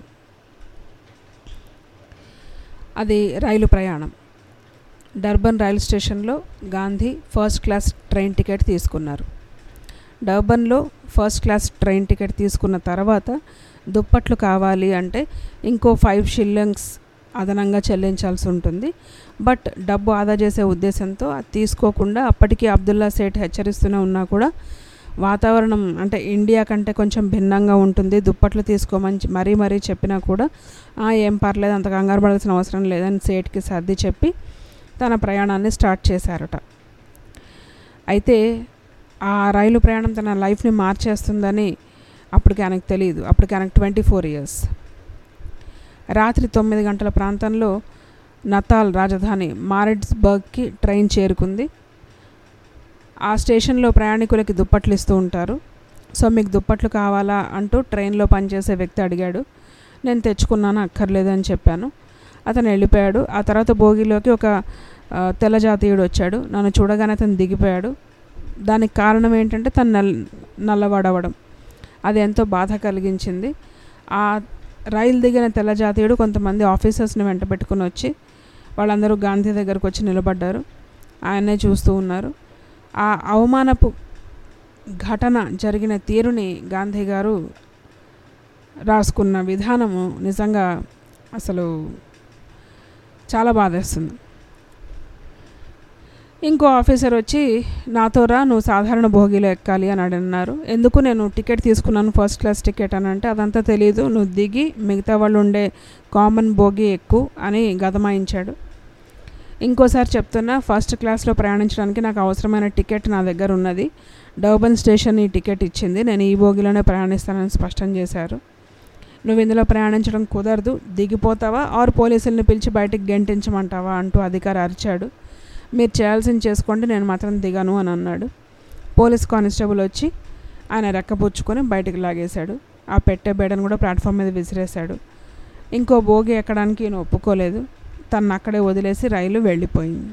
అది రైలు ప్రయాణం. డర్బన్ రైలు స్టేషన్లో Gandhi first class train ticket తీసుకున్నారు. డర్బన్లో ఫస్ట్ క్లాస్ ట్రైన్ టికెట్ తీసుకున్న తర్వాత దుప్పట్లు కావాలి అంటే ఇంకో ఫైవ్ షిల్లింగ్స్ అదనంగా చెల్లించాల్సి ఉంటుంది. బట్ డబ్బు ఆదా చేసే ఉద్దేశంతో అది తీసుకోకుండా, అప్పటికీ అబ్దుల్లా సేట్ హెచ్చరిస్తూనే ఉన్నా కూడా వాతావరణం అంటే ఇండియా కంటే కొంచెం భిన్నంగా ఉంటుంది, దుప్పట్లు తీసుకోమని మరీ మరీ చెప్పినా కూడా ఏం పర్లేదు, అంత కంగారు పడాల్సిన అవసరం లేదని సేట్కి సర్ది చెప్పి తన ప్రయాణాన్ని స్టార్ట్ చేశారట. అయితే ఆ రైలు ప్రయాణం తన లైఫ్ని మార్చేస్తుందని అప్పటికి ఆయనకు తెలియదు. అప్పటికి ఆయనకు ట్వంటీ ఫోర్ ఇయర్స్. రాత్రి తొమ్మిది గంటల ప్రాంతంలో నతాల్ రాజధాని మారిట్స్బర్గ్కి ట్రైన్ చేరుకుంది. ఆ స్టేషన్లో ప్రయాణికులకి దుప్పట్లు ఇస్తూ ఉంటారు. సో మీకు దుప్పట్లు కావాలా అంటూ ట్రైన్లో పనిచేసే వ్యక్తి అడిగాడు. నేను తెచ్చుకున్నాను, అక్కర్లేదని చెప్పాను. అతను వెళ్ళిపోయాడు. ఆ తర్వాత భోగిలోకి ఒక తెల్ల జాతీయుడు వచ్చాడు. నన్ను చూడగానే అతను దిగిపోయాడు. దానికి కారణం ఏంటంటే తను నల్ నల్లవాడవడం. అది ఎంతో బాధ కలిగించింది. ఆ రైలు దిగిన తెల్ల జాతీయుడు కొంతమంది ఆఫీసర్స్ని వెంట పెట్టుకుని వచ్చి వాళ్ళందరూ గాంధీ దగ్గరకు వచ్చి నిలబడ్డారు. ఆయన్నే చూస్తూ ఉన్నారు. ఆ అవమానపు ఘటన జరిగిన తీరుని గాంధీ గారు రాసుకున్న విధానము నిజంగా అసలు చాలా బాధేస్తుంది. ఇంకో ఆఫీసర్ వచ్చి నాతో రా, నువ్వు సాధారణ భోగిలో ఎక్కాలి అని అన్నారు. ఎందుకు? నేను టికెట్ తీసుకున్నాను, ఫస్ట్ క్లాస్ టికెట్ అని అంటే అదంతా తెలియదు, నువ్వు దిగి మిగతా వాళ్ళు ఉండే కామన్ భోగి ఎక్కు అని గదమాయించాడు. ఇంకోసారి చెప్తున్నా, ఫస్ట్ క్లాస్లో ప్రయాణించడానికి నాకు అవసరమైన టికెట్ నా దగ్గర ఉన్నది. డర్బన్ స్టేషన్ ఈ టికెట్ ఇచ్చింది, నేను ఈ భోగిలోనే ప్రయాణిస్తానని స్పష్టం చేశారు. నువ్వు ఇందులో ప్రయాణించడం కుదరదు, దిగిపోతావా ఆరు పోలీసుల్ని పిలిచి బయటికి గెంటించమంటావా అంటూ అధికారి అరిచాడు. మీరు చేయాల్సింది చేసుకోండి, నేను మాత్రం దిగను అని అన్నాడు. పోలీస్ కానిస్టేబుల్ వచ్చి ఆయన రెక్కపుచ్చుకొని బయటికి లాగేశాడు. ఆ పెట్టే బేడను కూడా ప్లాట్ఫామ్ మీద విసిరేశాడు. ఇంకో భోగి ఎక్కడానికి ఈయన ఒప్పుకోలేదు. తను అక్కడే వదిలేసి రైలు వెళ్ళిపోయింది.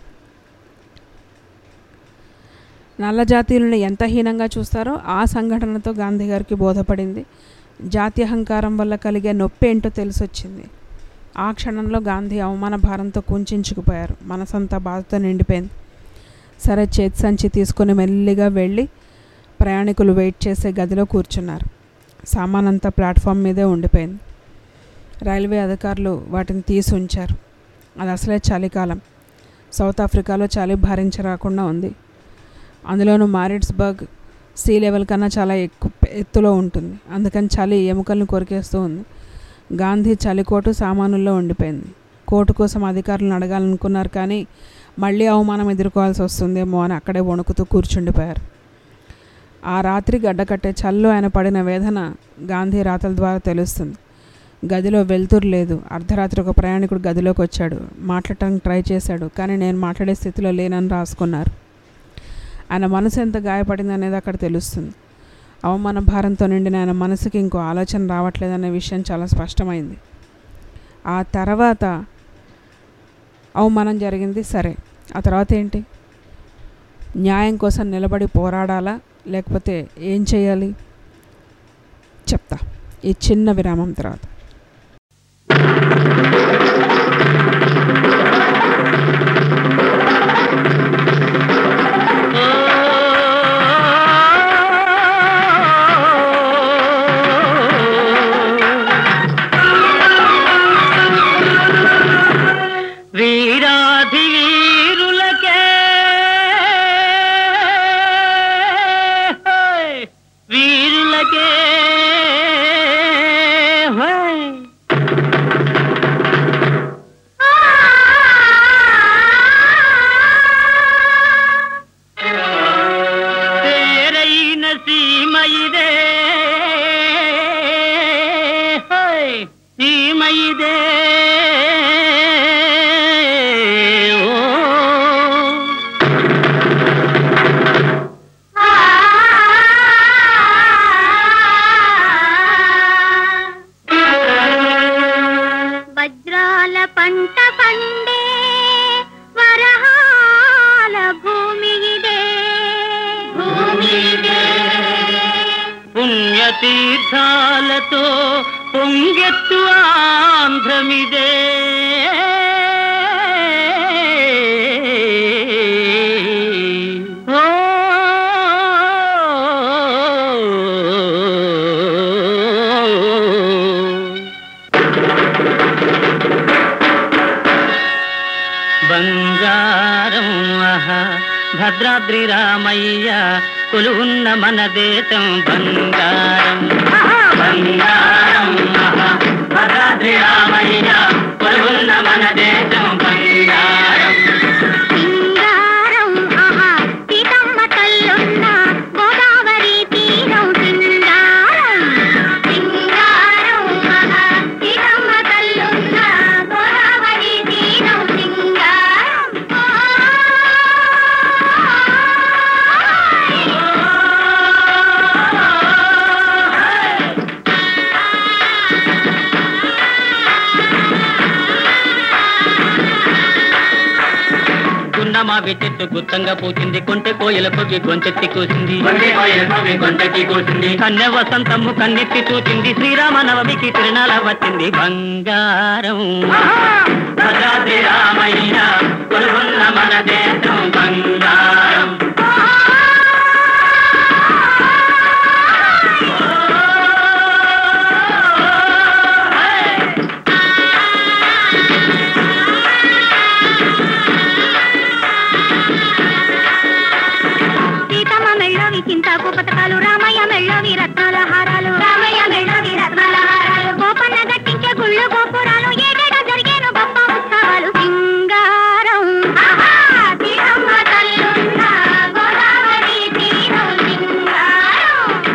నల్ల జాతీయులను ఎంత హీనంగా చూస్తారో ఆ సంఘటనతో గాంధీ గారికి బోధపడింది. జాతి అహంకారం వల్ల కలిగే నొప్పి ఏంటో తెలిసొచ్చింది. ఆ క్షణంలో గాంధీ అవమాన భారంతో కుంచుకుపోయారు. మనసంతా బాధతో నిండిపోయింది. సరే, చేతి సంచి తీసుకొని మెల్లిగా వెళ్ళి ప్రయాణికులు వెయిట్ చేసే గదిలో కూర్చున్నారు. సామానంతా ప్లాట్ఫామ్ మీదే ఉండిపోయింది. రైల్వే అధికారులు వాటిని తీసి ఉంచారు. అది అసలే చలికాలం. సౌత్ ఆఫ్రికాలో చలి భరించరాకుండా ఉంది. అందులోనూ మారిట్స్బర్గ్ సీ లెవెల్ కన్నా చాలా ఎక్కువ ఎత్తులో ఉంటుంది. అందుకని చలి ఎముకలను కొరికేస్తూ ఉంది. గాంధీ చలికోటు సామానుల్లో ఉండిపోయింది. కోటు కోసం అధికారులను అడగాలనుకున్నారు, కానీ మళ్ళీ అవమానం ఎదుర్కోవాల్సి వస్తుందేమో అని అక్కడే వణుకుతూ కూర్చుండిపోయారు. ఆ రాత్రి గడ్డకట్టే చల్లో ఆయన పడిన వేదన గాంధీ రాతల ద్వారా తెలుస్తుంది. గదిలో వెలుతురు లేదు. అర్ధరాత్రి ఒక ప్రయాణికుడు గదిలోకి వచ్చాడు. మాట్లాడటానికి ట్రై చేశాడు, కానీ నేను మాట్లాడే స్థితిలో లేనని రాసుకున్నారు. ఆయన మనసు ఎంత గాయపడింది అనేది అక్కడ తెలుస్తుంది. అవమాన భారంతో నిండిన ఆయన మనసుకి ఇంకో ఆలోచన రావట్లేదనే విషయం చాలా స్పష్టమైంది. ఆ తర్వాత అవమానం జరిగింది, సరే, ఆ తర్వాత ఏంటి? న్యాయం కోసం నిలబడి పోరాడాలా, లేకపోతే ఏం చేయాలి చెప్తా ఈ చిన్న విరామం తర్వాత. తీర్థాలతో పొంగెత్తు ఆంధ్రమిదే, ఓ బంగారం ఆహా భద్రాద్రి రామయ్య కొలువున్న మన దేశం బంగారం, బంగారం భద్రాద్రి రామయ్య కొలువున్న మన దేశం బంగారం. సింగారం ఆహా సీతమ్మ తల్లున్న గోదావరి తీరం సింగారం, సింగారం ఆహా సీతమ్మ తల్లున్న గోదావరి తీరం సింగారం. మావి చెట్టు గుత్తంగా పూచింది, కొంటె కోయల కొవి గొంతెత్తి కూసింది, కొంటె కోయల కొవి గొంతెత్తి కూసింది. కన్నె వసంతము కన్నెత్తి చూచింది, శ్రీరామ నవమికి తిరునాళ వచ్చింది. బంగారం భద్రాద్రి రామయ్య కొలువున్న మన దేశం బంగారం. చింతాకు పథకాలు, రామయ్య మెళ్ళవి రత్నాల హారాలు, రామయ్య మెళ్ళవి రత్నాల హారాలు, గోపన్న గట్టించే గుళ్ళు గోపురాలు, ఏటేటా జరిగేను గొప్ప ఉత్సవాలు. సింగారం తీరమ్మ తల్లున్న గోదావరి తీరం సింగారం.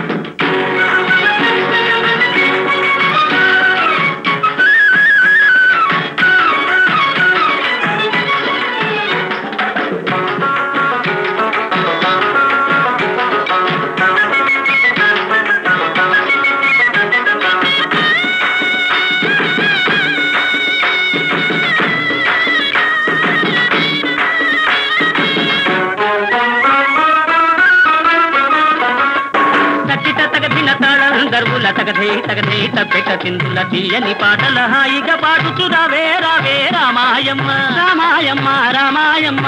గర్వుల తగదే తగదే తప్పెట తిందుల తీయని పాటల హాయిగా పాడుచు రావే రావే రామాయమ్మ రామాయమ్మ రామాయమ్మ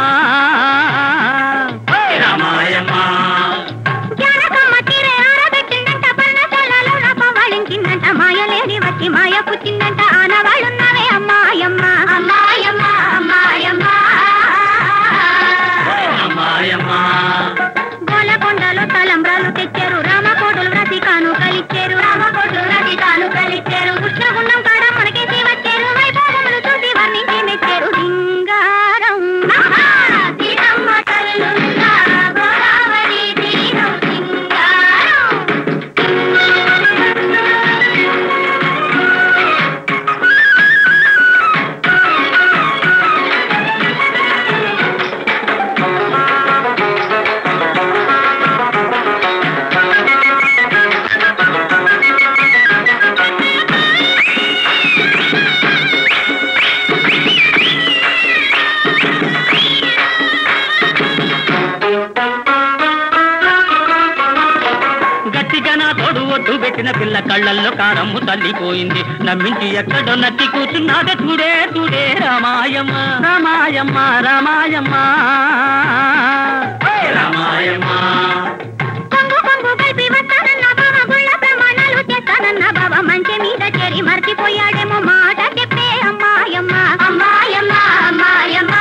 రామాయమ్మ. జానకమ్మ తీరే ఆరబెట్టిందంట, పర్ణశాలలో పవ్వాళించిందంట, మాయలేని వచ్చి మాయ పుచ్చిందంట, ఆనవాళ్ళున్నావే అమ్మాయమ్మ అమ్మాయమ్మ అమ్మాయమ్మ అమ్మాయమ్మ. గోలకొండలో తలంబ్రాలు తెచ్చారు, రామకోడులు వ్రతి కానుకలిచ్చారు, రామకోడులు వ్రతి కానుకలిచ్చారు, కృష్ణగుండం కాడ మనకేసి వచ్చారు, వైభవములు చూసి వర్ణించి మెచ్చారు. సింగారం తీరమ్మ తల్లున్న గోదావరి తీరం సింగారం. పెట్టిన పిల్ల కళ్ళల్లో కారమ్ము తల్లిపోయింది, నమ్మించి ఎక్కడో నట్టి కూర్చున్నాదే చూడే చూడే రామాయమ్మ రామాయమ్మ రామాయమ్మ రామాయమ్మ. కొంగు కొంగు కలిపి వస్తానన్న బావ, గుళ్ళ ప్రమాణాలు చేస్తానన్న బావ, మంచి మీద చేరి మర్చిపోయాడేమో మాట చెప్పే అమ్మాయమ్మ అమ్మాయమ్మ అమ్మాయమ్మ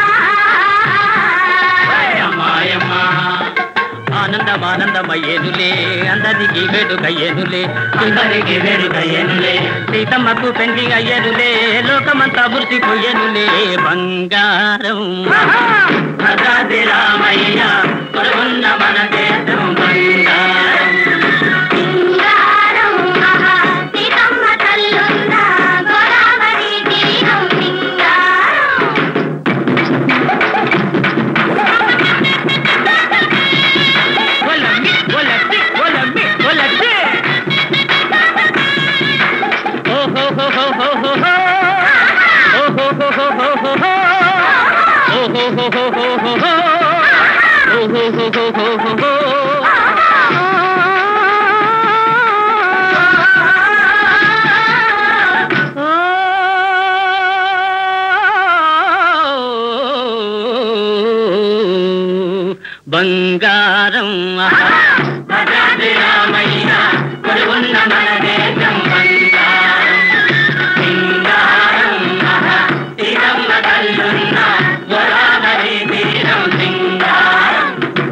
అమ్మాయమ్మ. ఆనందమానందమయ్యేనులే అందరికి వేడుకయ్యేనులే, అందరికి వేడుకయ్యేనులే, సీతమ్మకు పెండ్లి అయ్యేనులే, లోకమంతా మురిసిపోయేనులే. బంగారం భద్రాద్రి రామయ్య కొలువున్న మన దేశం బంగారం. సింగారం సీతమ్మ తల్లున్న గోదావరి తీరం సింగారం. బంగారం భద్రాద్రి రామయ్య కొలువున్న మన దేశం బంగారం. సింగారం తీరమ్మ తల్లున్న గోదావరి తీరం సింగారం.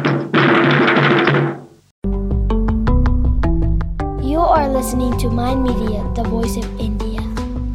You are listening to Mind Media, the voice of India.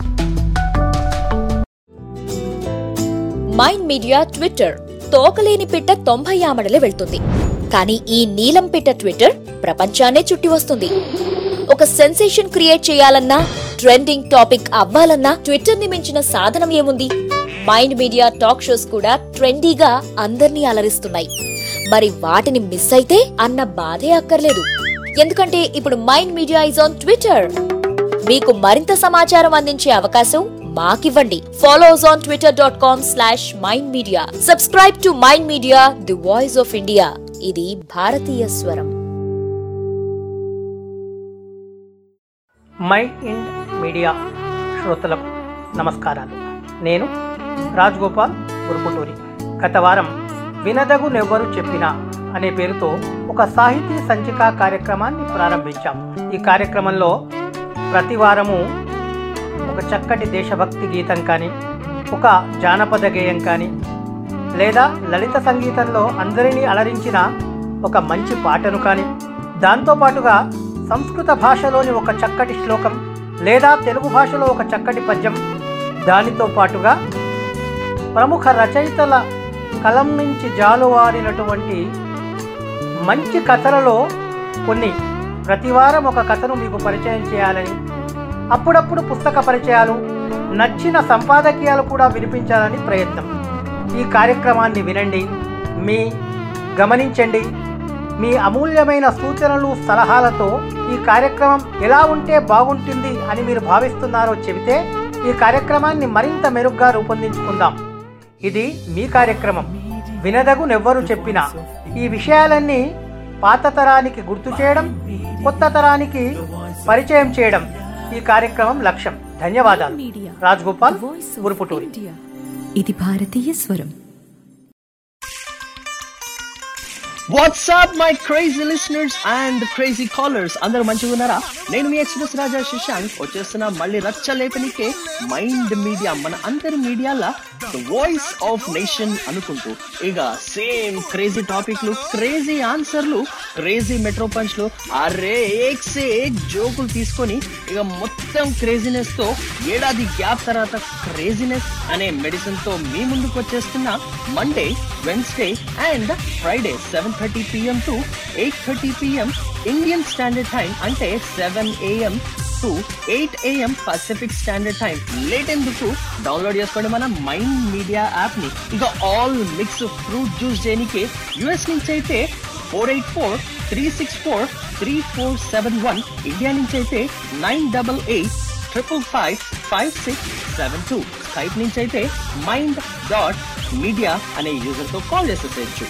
Mind Media Twitter, తోకలేని పిట్ట తొంభై ఆమడలే వెళ్తుంది, కానీ ఈ నీలం పిట్ట ట్విట్టర్ ప్రపంచాన్నే చుట్టి వస్తుంది. ఒక సెన్సేషన్ క్రియేట్ చేయాలన్నా, ట్రెండింగ్ టాపిక్ అవ్వాలన్నా ట్విట్టర్ ని మించిన సాధనం ఏముంది? మైండ్ మీడియా టాక్ షోస్ కూడా ట్రెండీగా అందర్నీ అలరిస్తున్నాయి. మరి వాటిని మిస్ అయితే అన్న బాధే అక్కర్లేదు, ఎందుకంటే ఇప్పుడు Mind Media is on Twitter. మీకు మరింత సమాచారం అందించే అవకాశం మాకివ్వండి. Follow us on Twitter dot com slash Mind Media. Subscribe to Mind Media, the voice of India. ఇది భారతీయ స్వరం. మై ఇండ్ మీడియా శ్రోతలకు నమస్కారాలు. నేను రాజగోపాల్ గురుపుటూరి. గత వారం వినదగు నెవ్వరు చెప్పినా అనే పేరుతో ఒక సాహితీ సంచిక కార్యక్రమాన్ని ప్రారంభించాం. ఈ కార్యక్రమంలో ప్రతి వారము ఒక చక్కటి దేశభక్తి గీతం కానీ, ఒక జానపద గేయం కానీ, లేదా లలిత సంగీతంలో అందరినీ అలరించిన ఒక మంచి పాటను కానీ, దాంతోపాటుగా సంస్కృత భాషలోని ఒక చక్కటి శ్లోకం లేదా తెలుగు భాషలో ఒక చక్కటి పద్యం, దానితో పాటుగా ప్రముఖ రచయితల కలం నుంచి జాలువారినటువంటి మంచి కథలలో కొన్ని ప్రతివారం ఒక కథను మీకు పరిచయం చేయాలని, అప్పుడప్పుడు పుస్తక పరిచయాలు, నచ్చిన సంపాదకీయాలు కూడా వినిపించాలని ప్రయత్నం. ఈ కార్యక్రమాన్ని వినండి, మీ గమనించండి. మీ అమూల్యమైన సూచనలు సలహాలతో ఈ కార్యక్రమం ఎలా ఉంటే బాగుంటుంది అని మీరు భావిస్తున్నారో చెబితే ఈ కార్యక్రమాన్ని మరింత మెరుగ్గా రూపొందించుకుందాం. ఇది మీ కార్యక్రమం వినదగు నెవ్వరు చెప్పినా. ఈ విషయాలన్నీ పాత తరానికి గుర్తు చేయడం, కొత్త తరానికి పరిచయం చేయడం ఈ కార్యక్రమం లక్ష్యం. ధన్యవాదాలు. రాజగోపాల్ గురుపుటూరి. ఇది భారతీయ స్వరం. What's up my crazy listeners and crazy callers? అందరూ మంచిగా ఉన్నారా? నేను మీ ఎక్స్ప్రెస్ రాజా శశాంక్ వచ్చేస్తున్నా మళ్ళీ రచ్చ లేపనికే మైండ్ మీడియా, మన అందరి మీడియాల ద వాయిస్ ఆఫ్ నేషన్ అనుకుంటూ ఇక సేమ్ క్రేజీ టాపిక్లు, క్రేజీ ఆన్సర్లు, క్రేజీ మెట్రో పంచ్లు, అరే ఏక్ సే ఏక్ జోకులు తీసుకొని ఇక మొత్తం క్రేజీనెస్ తో ఏడాది గ్యాప్ తర్వాత క్రేజీనెస్ అనే మెడిసిన్ తో మీ ముందుకు వచ్చేస్తున్నా Monday, Wednesday and Friday seven thirty PM to eight thirty PM Indian standard time, అంటే seven AM to eight AM Pacific standard time. Late ఎందుకు, డౌన్లోడ్ చేసుకోండి మన మైండ్ మీడియా యాప్ ని. ఇక ఆల్ మిక్స్ ఫ్రూట్ జ్యూస్ చేయడానికి US నుంచి అయితే four eight four three six four three four seven one, India నుంచి అయితే nine double eight triple five five six seven two, Skype నుంచి అయితే మైండ్ డాట్ మీడియా అనే యూజర్ తో కాల్ చేసేసేయచ్చు.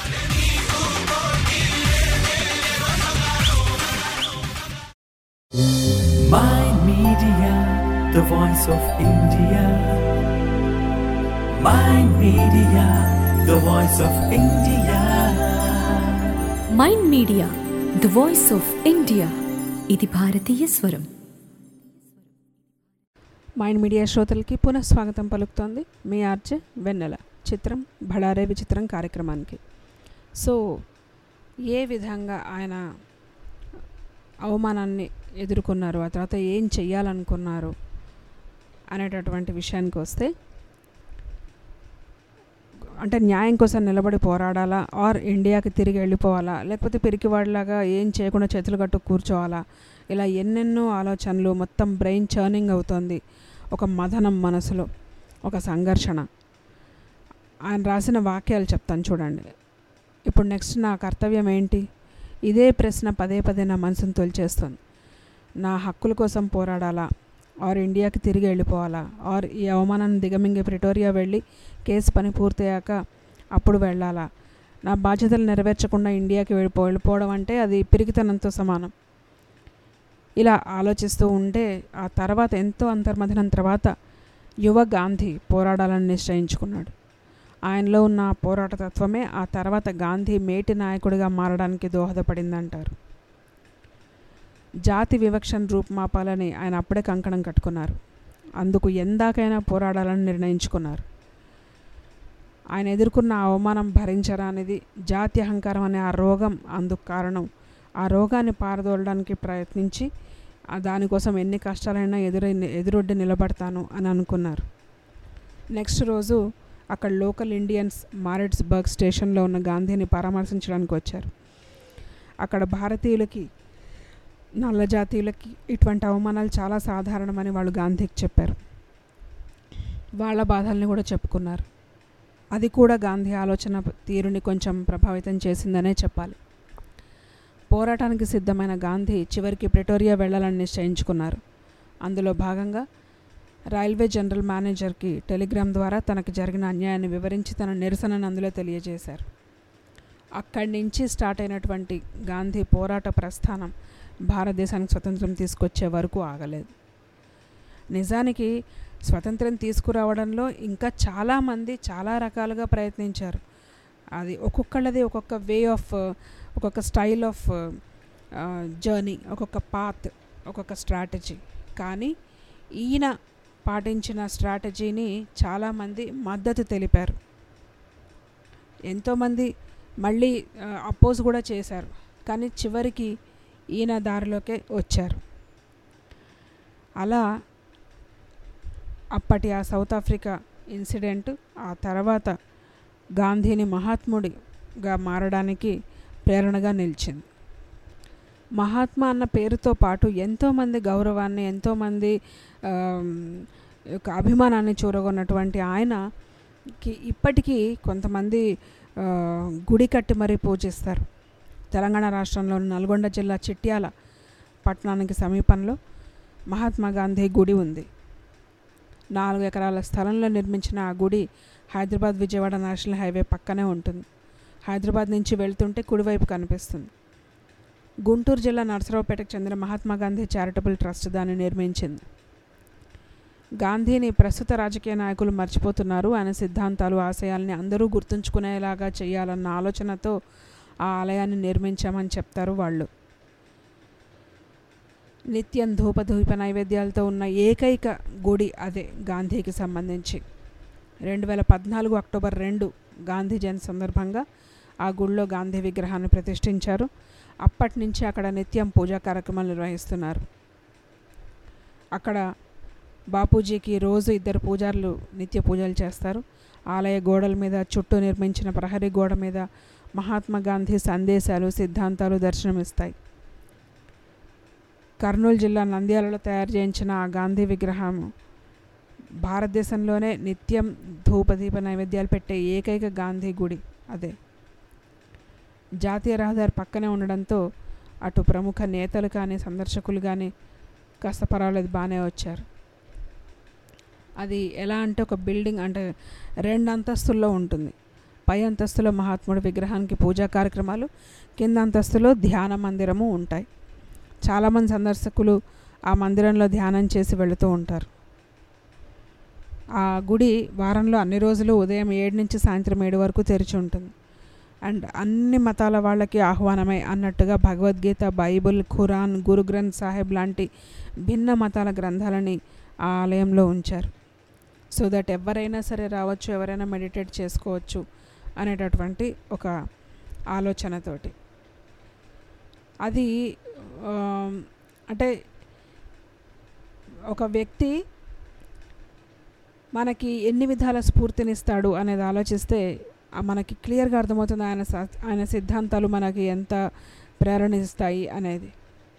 Mind Media, the voice of India. Mind Media, the voice of India. Mind Media, the voice of India. ఇది భారతీయ స్వరం. Mind media శ్రోతలకి పునః స్వాగతం పలుకుతోంది మీ ఆర్జే వెన్నెల. చిత్రం భళారే విచిత్రం కార్యక్రమానికి. సో ఏ విధంగా ఆయన అవమానాన్ని ఎదుర్కొన్నారు, ఆ తర్వాత ఏం చెయ్యాలనుకున్నారు అనేటటువంటి విషయానికి వస్తే, అంటే న్యాయం కోసం నిలబడి పోరాడాలా, ఆర్ ఇండియాకి తిరిగి వెళ్ళిపోవాలా, లేకపోతే పిరికివాడిలాగా ఏం చేయకుండా చేతులు కట్టు కూర్చోవాలా, ఇలా ఎన్నెన్నో ఆలోచనలు, మొత్తం బ్రెయిన్ చర్నింగ్ అవుతుంది. ఒక మదనం మనసులో, ఒక సంఘర్షణ. ఆయన రాసిన వాక్యాలు చెప్తాను చూడండి. ఇప్పుడు నెక్స్ట్ నా కర్తవ్యం ఏంటి? ఇదే ప్రశ్న పదే పదే నా మనసును తొలిచేస్తుంది. నా హక్కుల కోసం పోరాడాలా, ఆర్ ఇండియాకి తిరిగి వెళ్ళిపోవాలా, ఆర్ ఈ అవమానాన్ని దిగమింగి ప్రిటోరియా వెళ్ళి కేసు పని పూర్తయ్యాక అప్పుడు వెళ్ళాలా? నా బాధ్యతలు నెరవేర్చకుండా ఇండియాకి వెళ్ళిపో వెళ్ళిపోవడం అంటే అది పిరికితనంతో సమానం. ఇలా ఆలోచిస్తూ ఉంటే ఆ తర్వాత ఎంతో అంతర్మథనం తర్వాత యువ గాంధీ పోరాడాలని నిశ్చయించుకున్నాడు. ఆయనలో ఉన్న పోరాట తత్వమే ఆ తర్వాత గాంధీ మేటి నాయకుడిగా మారడానికి దోహదపడిందంటారు. జాతి వివక్షను రూపుమాపాలని ఆయన అప్పుడే కంకణం కట్టుకున్నారు. అందుకు ఎందాకైనా పోరాడాలని నిర్ణయించుకున్నారు. ఆయన ఎదుర్కొన్న అవమానం భరించరానిది జాతి అహంకారం అనే ఆ రోగం అందుకు కారణం. ఆ రోగాన్ని పారదోలడానికి ప్రయత్నించి దానికోసం ఎన్ని కష్టాలైనా ఎదురు ఎదురొడ్డి నిలబడతాను అని అనుకున్నారు. నెక్స్ట్ రోజు అక్కడ లోకల్ ఇండియన్స్ మారిట్స్బర్గ్ స్టేషన్లో ఉన్న గాంధీని పరామర్శించడానికి వచ్చారు. అక్కడ భారతీయులకి, నల్ల జాతీయులకి ఇటువంటి అవమానాలు చాలా సాధారణమని వాళ్ళు గాంధీకి చెప్పారు. వాళ్ళ బాధల్ని కూడా చెప్పుకున్నారు. అది కూడా గాంధీ ఆలోచన తీరుని కొంచెం ప్రభావితం చేసిందనే చెప్పాలి. పోరాటానికి సిద్ధమైన గాంధీ చివరికి ప్రిటోరియా వెళ్ళాలని నిశ్చయించుకున్నారు. అందులో భాగంగా రైల్వే జనరల్ మేనేజర్కి టెలిగ్రామ్ ద్వారా తనకు జరిగిన అన్యాయాన్ని వివరించి తన నిరసనను అందులో తెలియజేశారు. అక్కడి నుంచి స్టార్ట్ అయినటువంటి గాంధీ పోరాట ప్రస్థానం భారతదేశానికి స్వతంత్రం తీసుకొచ్చే వరకు ఆగలేదు. నిజానికి స్వతంత్రం తీసుకురావడంలో ఇంకా చాలామంది చాలా రకాలుగా ప్రయత్నించారు. అది ఒక్కొక్కళ్ళది ఒక్కొక్క వే ఆఫ్, ఒక్కొక్క స్టైల్ ఆఫ్ జర్నీ, ఒక్కొక్క పాత్, ఒక్కొక్క స్ట్రాటజీ. కానీ ఈయన పాటించిన స్ట్రాటజీని చాలామంది మద్దతు తెలిపారు. ఎంతోమంది మళ్ళీ అపోజ్ కూడా చేశారు. కానీ చివరికి ఈయన దారిలోకే వచ్చారు. అలా అప్పటి ఆ సౌత్ ఆఫ్రికా ఇన్సిడెంట్ ఆ తర్వాత గాంధీని మహాత్ముడిగా మారడానికి ప్రేరణగా నిలిచింది. మహాత్మా అన్న పేరుతో పాటు ఎంతోమంది గౌరవాన్ని, ఎంతోమంది యొక్క అభిమానాన్ని చూరగొన్నటువంటి ఆయనకి ఇప్పటికీ కొంతమంది గుడి కట్టి మరీ పూజిస్తారు. తెలంగాణ రాష్ట్రంలోని నల్గొండ జిల్లా చిట్యాల పట్టణానికి సమీపంలో మహాత్మా గాంధీ గుడి ఉంది. నాలుగు ఎకరాల స్థలంలో నిర్మించిన ఆ గుడి హైదరాబాద్ విజయవాడ నేషనల్ హైవే పక్కనే ఉంటుంది. హైదరాబాద్ నుంచి వెళ్తుంటే కుడివైపు కనిపిస్తుంది. గుంటూరు జిల్లా నరసరావుపేటకు చెందిన మహాత్మా గాంధీ చారిటబుల్ ట్రస్ట్ దాన్ని నిర్మించింది. గాంధీని ప్రస్తుత రాజకీయ నాయకులు మర్చిపోతున్నారు. ఆయన సిద్ధాంతాలు, ఆశయాల్ని అందరూ గుర్తుంచుకునేలాగా చేయాలన్న ఆలోచనతో ఆ ఆలయాన్ని నిర్మించామని చెప్తారు వాళ్ళు. నిత్యం ధూపధూప నైవేద్యాలతో ఉన్న ఏకైక గుడి అదే గాంధీకి సంబంధించి. రెండు వేల పద్నాలుగు అక్టోబర్ రెండు గాంధీ జయంతి సందర్భంగా ఆ గుడిలో గాంధీ విగ్రహాన్ని ప్రతిష్ఠించారు. అప్పటి నుంచి అక్కడ నిత్యం పూజా కార్యక్రమాలు నిర్వహిస్తున్నారు. అక్కడ బాపూజీకి రోజు ఇద్దరు పూజారులు నిత్య పూజలు చేస్తారు. ఆలయ గోడల మీద, చుట్టూ నిర్మించిన ప్రహరీ గోడ మీద మహాత్మా గాంధీ సందేశాలు, సిద్ధాంతాలు దర్శనమిస్తాయి. కర్నూలు జిల్లా నంద్యాలలో తయారు చేయించిన ఆ గాంధీ విగ్రహం భారతదేశంలోనే నిత్యం ధూపదీప నైవేద్యాలు పెట్టే ఏకైక గాంధీ గుడి అదే. జాతీయ రహదారి పక్కనే ఉండడంతో అటు ప్రముఖ నేతలు కానీ సందర్శకులు కానీ కాస్త పర్వాలేదు బాగానే వచ్చారు. అది ఎలా అంటే ఒక బిల్డింగ్, అంటే రెండు అంతస్తుల్లో ఉంటుంది. పై అంతస్తులో మహాత్ముడి విగ్రహానికి పూజా కార్యక్రమాలు, కింద అంతస్తులో ధ్యాన మందిరము ఉంటాయి. చాలామంది సందర్శకులు ఆ మందిరంలో ధ్యానం చేసి వెళుతూ ఉంటారు. ఆ గుడి వారంలో అన్ని రోజులు ఉదయం ఏడు నుంచి సాయంత్రం ఏడు వరకు తెరిచి ఉంటుంది. అండ్ అన్ని మతాల వాళ్ళకి ఆహ్వానమే అన్నట్టుగా భగవద్గీత, బైబిల్, ఖురాన్, గురు గ్రంథ్ సాహెబ్ లాంటి భిన్న మతాల గ్రంథాలని ఆ ఆలయంలో ఉంచారు. సో దట్ ఎవరైనా సరే రావచ్చు, ఎవరైనా మెడిటేట్ చేసుకోవచ్చు అనేటటువంటి ఒక ఆలోచనతోటి. అది అంటే ఒక వ్యక్తి మనకి ఎన్ని విధాల స్ఫూర్తినిస్తాడు అనేది ఆలోచిస్తే మనకి క్లియర్గా అర్థమవుతుంది ఆయన ఆయన సిద్ధాంతాలు మనకి ఎంత ప్రేరణ ఇస్తాయి అనేది.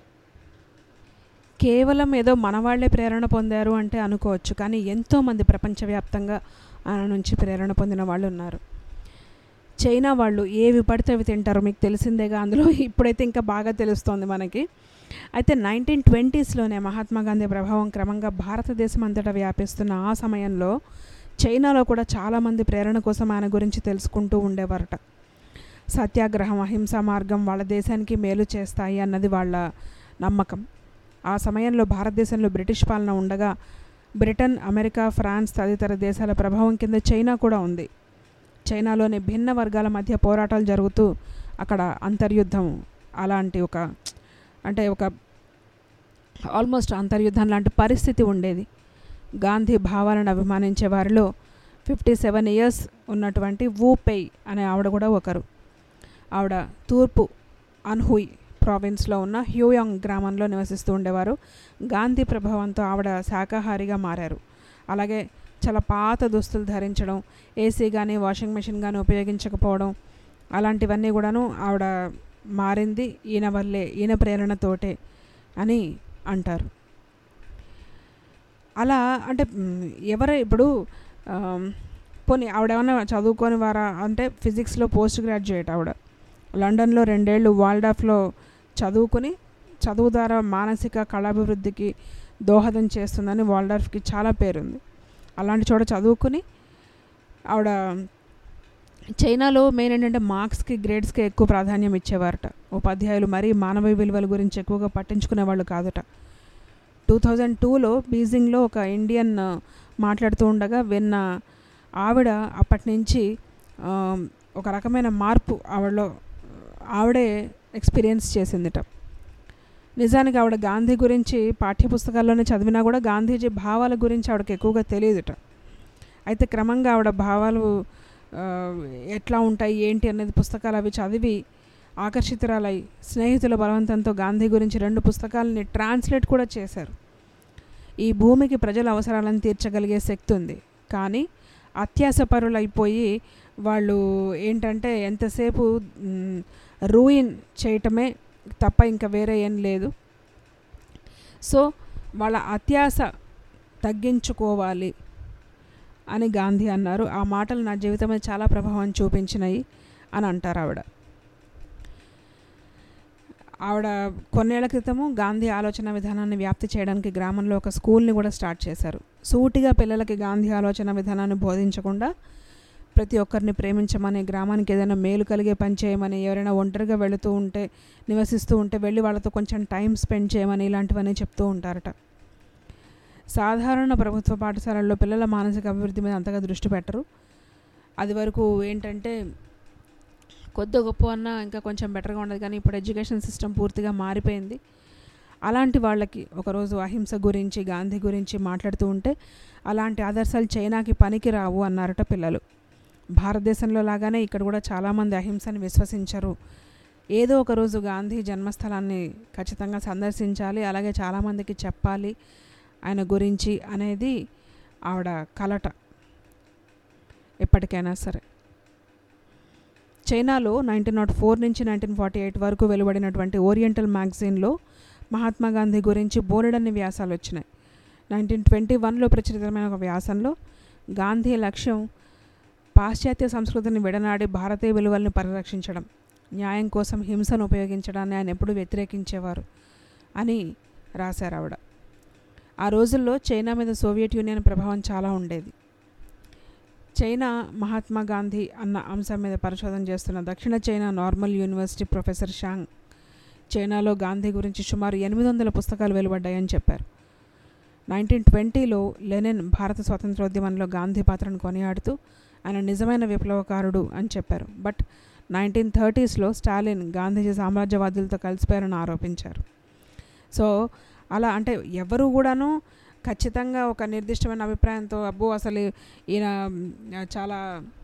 కేవలం ఏదో మన వాళ్ళే ప్రేరణ పొందారు అంటే అనుకోవచ్చు, కానీ ఎంతోమంది ప్రపంచవ్యాప్తంగా ఆయన నుంచి ప్రేరణ పొందిన వాళ్ళు ఉన్నారు. చైనా వాళ్ళు ఏవి పడితే అవి తింటారు, మీకు తెలిసిందేగా. అందులో ఇప్పుడైతే ఇంకా బాగా తెలుస్తోంది మనకి. అయితే నైన్టీన్ ట్వంటీస్లోనే మహాత్మా గాంధీ ప్రభావం క్రమంగా భారతదేశం అంతటా వ్యాపిస్తున్న ఆ సమయంలో చైనాలో కూడా చాలామంది ప్రేరణ కోసం ఆయన గురించి తెలుసుకుంటూ ఉండేవారట. సత్యాగ్రహం, అహింసా మార్గం వాళ్ళ దేశానికి మేలు చేస్తాయి అన్నది వాళ్ళ నమ్మకం. ఆ సమయంలో భారతదేశంలో బ్రిటిష్ పాలన ఉండగా బ్రిటన్, అమెరికా, ఫ్రాన్స్ తదితర దేశాల ప్రభావం కింద చైనా కూడా ఉంది. చైనాలోని భిన్న వర్గాల మధ్య పోరాటాలు జరుగుతూ అక్కడ అంతర్యుద్ధం అలాంటి ఒక అంటే ఒక ఆల్మోస్ట్ అంతర్యుద్ధం లాంటి పరిస్థితి ఉండేది. గాంధీ భావాలను అభిమానించే వారిలో ఫిఫ్టీ సెవెన్ ఇయర్స్ ఉన్నటువంటి వూ పెయ్ అనే ఆవిడ కూడా ఒకరు. ఆవిడ తూర్పు అన్హుయ్ ప్రావిన్స్లో ఉన్న హ్యూయాంగ్ గ్రామంలో నివసిస్తూ ఉండేవారు. గాంధీ ప్రభావంతో ఆవిడ శాకాహారిగా మారారు. అలాగే చాలా పాత దుస్తులు ధరించడం, ఏసీ కానీ వాషింగ్ మెషిన్ కానీ ఉపయోగించకపోవడం అలాంటివన్నీ కూడాను ఆవిడ మారింది ఈయన వల్లే, ఈయన ప్రేరణతోటే అని అంటారు. అలా అంటే ఎవరు ఇప్పుడు పోనీ ఆవిడ ఏమైనా చదువుకొని వారా అంటే ఫిజిక్స్లో పోస్ట్ గ్రాడ్యుయేట్ ఆవిడ. లండన్లో రెండేళ్ళు వాల్డాఫ్లో చదువుకుని చదువు ద్వారా మానసిక కళాభివృద్ధికి దోహదం చేస్తుందని వాల్డార్ఫ్కి చాలా పేరుంది. అలాంటి చోట చదువుకుని ఆవిడ చైనాలో మెయిన్ ఏంటంటే మార్క్స్కి గ్రేడ్స్కి ఎక్కువ ప్రాధాన్యం ఇచ్చేవారట. ఉపాధ్యాయులు మరీ మానవ విలువల గురించి ఎక్కువగా పట్టించుకునేవాళ్ళు కాదట. టూ థౌజండ్ టూలో బీజింగ్లో ఒక ఇండియన్ మాట్లాడుతూ ఉండగా విన్న ఆవిడ అప్పటి నుంచి ఒక రకమైన మార్పు ఆవిడలో ఆవిడే ఎక్స్పీరియన్స్ చేసిందిట. నిజానికి ఆవిడ గాంధీ గురించి పాఠ్యపుస్తకాల్లోనే చదివినా కూడా గాంధీజీ భావాల గురించి ఆవిడకి ఎక్కువగా తెలియదుట. అయితే క్రమంగా ఆవిడ భావాలు ఎట్లా ఉంటాయి ఏంటి అనేది పుస్తకాలు అవి చదివి ఆకర్షితురాలై స్నేహితుల బలవంతంతో గాంధీ గురించి రెండు పుస్తకాలని ట్రాన్స్లేట్ కూడా చేశారు. ఈ భూమికి ప్రజల అవసరాలను తీర్చగలిగే శక్తి ఉంది, కానీ అత్యాసపరులైపోయి వాళ్ళు ఏంటంటే ఎంతసేపు రూయిన్ చేయటమే తప్ప ఇంకా వేరే ఏం లేదు. సో వాళ్ళ అత్యాస తగ్గించుకోవాలి అని గాంధీ అన్నారు. ఆ మాటలు నా జీవితం మీద చాలా ప్రభావం చూపించినాయి అని అంటారు ఆవిడ. ఆవిడ కొన్నేళ్ల క్రితము గాంధీ ఆలోచన విధానాన్ని వ్యాప్తి చేయడానికి గ్రామంలో ఒక స్కూల్ని కూడా స్టార్ట్ చేశారు. సూటిగా పిల్లలకి గాంధీ ఆలోచన విధానాన్ని బోధించకుండా ప్రతి ఒక్కరిని ప్రేమించమని, గ్రామానికి ఏదైనా మేలు కలిగే పని చేయమని, ఎవరైనా ఒంటరిగా వెళుతూ ఉంటే నివసిస్తూ ఉంటే వెళ్ళి వాళ్ళతో కొంచెం టైం స్పెండ్ చేయమని ఇలాంటివన్నీ చెప్తూ ఉంటారట. సాధారణ ప్రభుత్వ పాఠశాలల్లో పిల్లల మానసిక అభివృద్ధి మీద అంతగా దృష్టి పెట్టరు. అది వరకు ఏంటంటే కొద్ది గొప్ప అన్న ఇంకా కొంచెం బెటర్గా ఉండదు, కానీ ఇప్పుడు ఎడ్యుకేషన్ సిస్టమ్ పూర్తిగా మారిపోయింది. అలాంటి వాళ్ళకి ఒకరోజు అహింస గురించి గాంధీ గురించి మాట్లాడుతూ ఉంటే అలాంటి ఆదర్శాలు చైనాకి పనికి రావు అన్నారట పిల్లలు. భారతదేశంలో లాగానే ఇక్కడ కూడా చాలామంది అహింసని విశ్వసించరు. ఏదో ఒకరోజు గాంధీ జన్మస్థలాన్ని ఖచ్చితంగా సందర్శించాలి, అలాగే చాలామందికి చెప్పాలి ఆయన గురించి అనేది ఆవిడ కలట ఎప్పటికైనా సరే. చైనాలో నైన్టీన్ నాట్ ఫోర్ నుంచి నైన్టీన్ ఫార్టీ ఎయిట్ వరకు వెలువడినటువంటి ఓరియంటల్ మ్యాగజైన్లో మహాత్మా గాంధీ గురించి బోలెడన్ని వ్యాసాలు వచ్చినాయి. నైన్టీన్ ట్వంటీ వన్లో ప్రచురితమైన ఒక వ్యాసంలో గాంధీ లక్ష్యం పాశ్చాత్య సంస్కృతిని విడనాడి భారతీయ విలువల్ని పరిరక్షించడం, న్యాయం కోసం హింసను ఉపయోగించడాన్ని ఆయన ఎప్పుడూ వ్యతిరేకించేవారు అని రాశారు ఆవిడ. ఆ రోజుల్లో చైనా మీద సోవియట్ యూనియన్ ప్రభావం చాలా ఉండేది. చైనా మహాత్మా గాంధీ అన్న అంశం మీద పరిశోధన చేస్తున్న దక్షిణ China Normal University professor Shang చైనాలో గాంధీ గురించి సుమారు ఎనిమిది వందల పుస్తకాలు వెలువడ్డాయని చెప్పారు. నైన్టీన్ ట్వంటీలో లెనిన్ భారత స్వాతంత్రోద్యమంలో గాంధీ పాత్రను కొనియాడుతూ ఆయన నిజమైన విప్లవకారుడు అని చెప్పారు. బట్ నైన్టీన్ థర్టీస్లో స్టాలిన్ గాంధీజీ సామ్రాజ్యవాదులతో కలిసిపోయారని ఆరోపించారు. సో అలా అంటే ఎవరు కూడాను ఖచ్చితంగా ఒక నిర్దిష్టమైన అభిప్రాయంతో అబ్బో అసలు ఈయన చాలా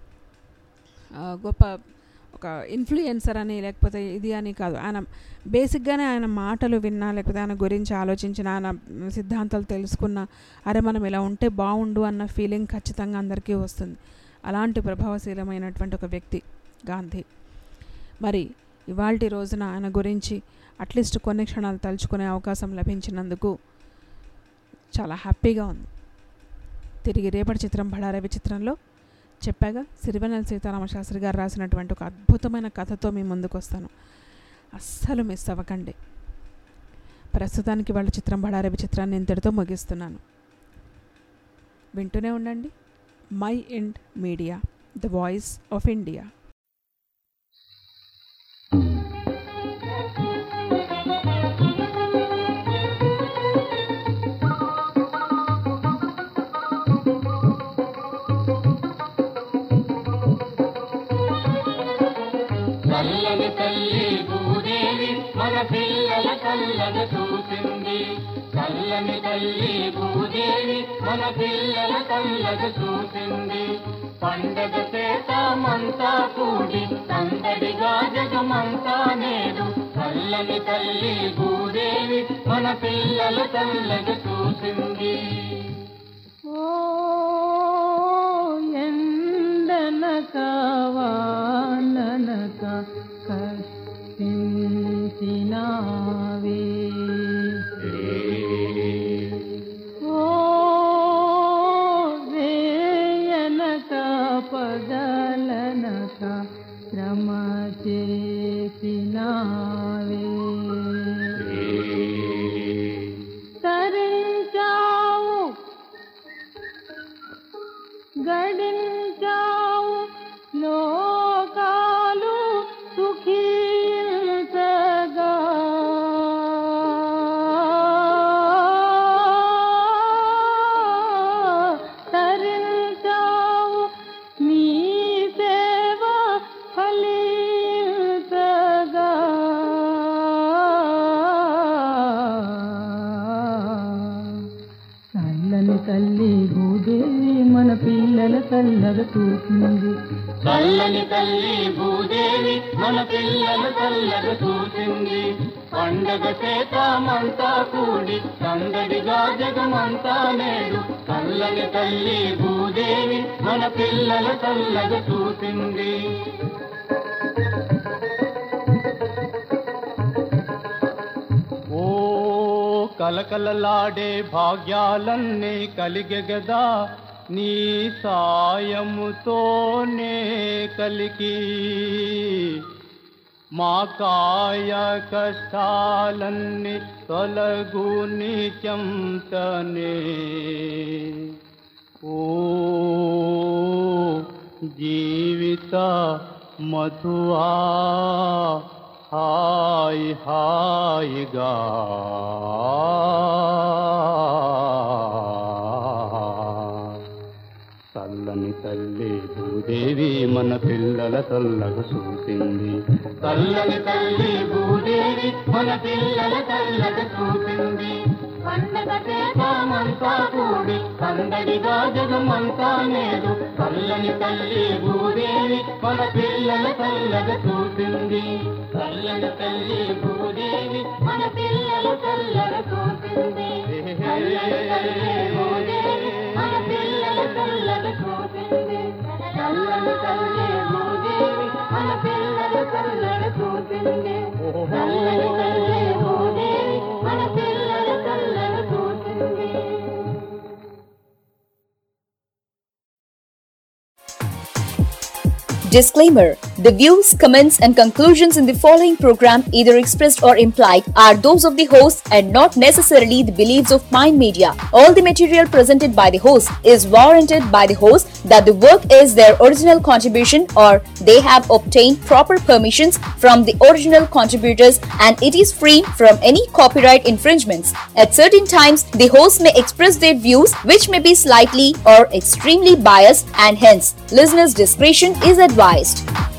గొప్ప ఒక ఇన్ఫ్లుయెన్సర్ అని లేకపోతే ఇది అని కాదు. ఆయన బేసిక్గానే ఆయన మాటలు విన్నా లేకపోతే ఆయన గురించి ఆలోచించిన ఆయన సిద్ధాంతాలు తెలుసుకున్న అరే మనం ఇలా ఉంటే బాగుండు అన్న ఫీలింగ్ ఖచ్చితంగా అందరికీ వస్తుంది. అలాంటి ప్రభావశీలమైనటువంటి ఒక వ్యక్తి గాంధీ. మరి ఇవాల్టి రోజున ఆయన గురించి అట్లీస్ట్ కొన్ని క్షణాలు తలుచుకునే అవకాశం లభించినందుకు చాలా హ్యాపీగా ఉంది. తిరిగి రేపటి చిత్రం బళారవి చిత్రంలో చెప్పాగా సిరివెన్నెల సీతారామ శాస్త్రి గారు రాసినటువంటి ఒక అద్భుతమైన కథతో మీ ముందుకు వస్తాను. అస్సలు మిస్ అవ్వకండి. ప్రస్తుతానికి వాళ్ళ చిత్రం బళారవి చిత్రాన్ని ఇంతటితో ముగిస్తున్నాను. వింటూనే ఉండండి Mind Media, the voice of India. చల్లని తల్లి భూదేవి మన పిల్లల కళ్ళను చూసింది. చల్లని తల్లి భూదేవి మన పిల్లల కళ్ళను చూసింది. పండగ చేతామంతా కూడి సందడిగా జగమంతా నేడు. చల్లని తల్లి భూదేవి మన పిల్లల కళ్ళను చూసింది. ఓ ఎండనక వాననక కష్టించినావే, ఓ వేయనక పగలనక శ్రమ చేసినావే. చల్లగా చూసింది. చల్లని తల్లి భూదేవి మన పిల్లలు చల్లగా చూసింది. పండగ చేతామంతా కూడి సందడిగా జగమంతా నేడు. చల్లని తల్లి భూదేవి మన పిల్లలు చల్లగా చూసింది. ఓ కలకలలాడే భాగ్యాలన్నీ కలిగె గదా నీ సాయముతోనే కలికి. మా కాయ కష్టాలన్నీ తొలగు నీ చెంతనే. ఓ జీవిత మధువా హాయ్ హాయిగా చల్లని తల్లి భూదేవి మన పిల్లల చల్లగా చూసింది. చల్లని తల్లి భూదేవి మన పిల్లల చల్లగా చూసింది. పండగ చేతామంతా కూడి సందడిగా జగమంతా నేడు. చల్లని తల్లి భూదేవి మన పిల్లల చల్లగా చూసింది. చల్లని తల్లి భూదేవి మన పిల్లల చల్లగా చూసింది. చల్లని తల్లి భూదేవి మన పిల్లల చల్లగా చూసింది. చల్లని తల్లి భూదేవి మన పిల్లల చల్లగా చూసింది. చల్లని తల్లి భూదేవి మన పిల్లల చల్లగా చూసింది. Disclaimer: the views, comments, and conclusions in the following program, either expressed or implied, are those of the host and not necessarily the beliefs of Mind Media. All the material presented by the host is warranted by the host that the work is their original contribution or they have obtained proper permissions from the original contributors and it is free from any copyright infringements. At certain times, the host may express their views which may be slightly or extremely biased and hence listeners' discretion is advised.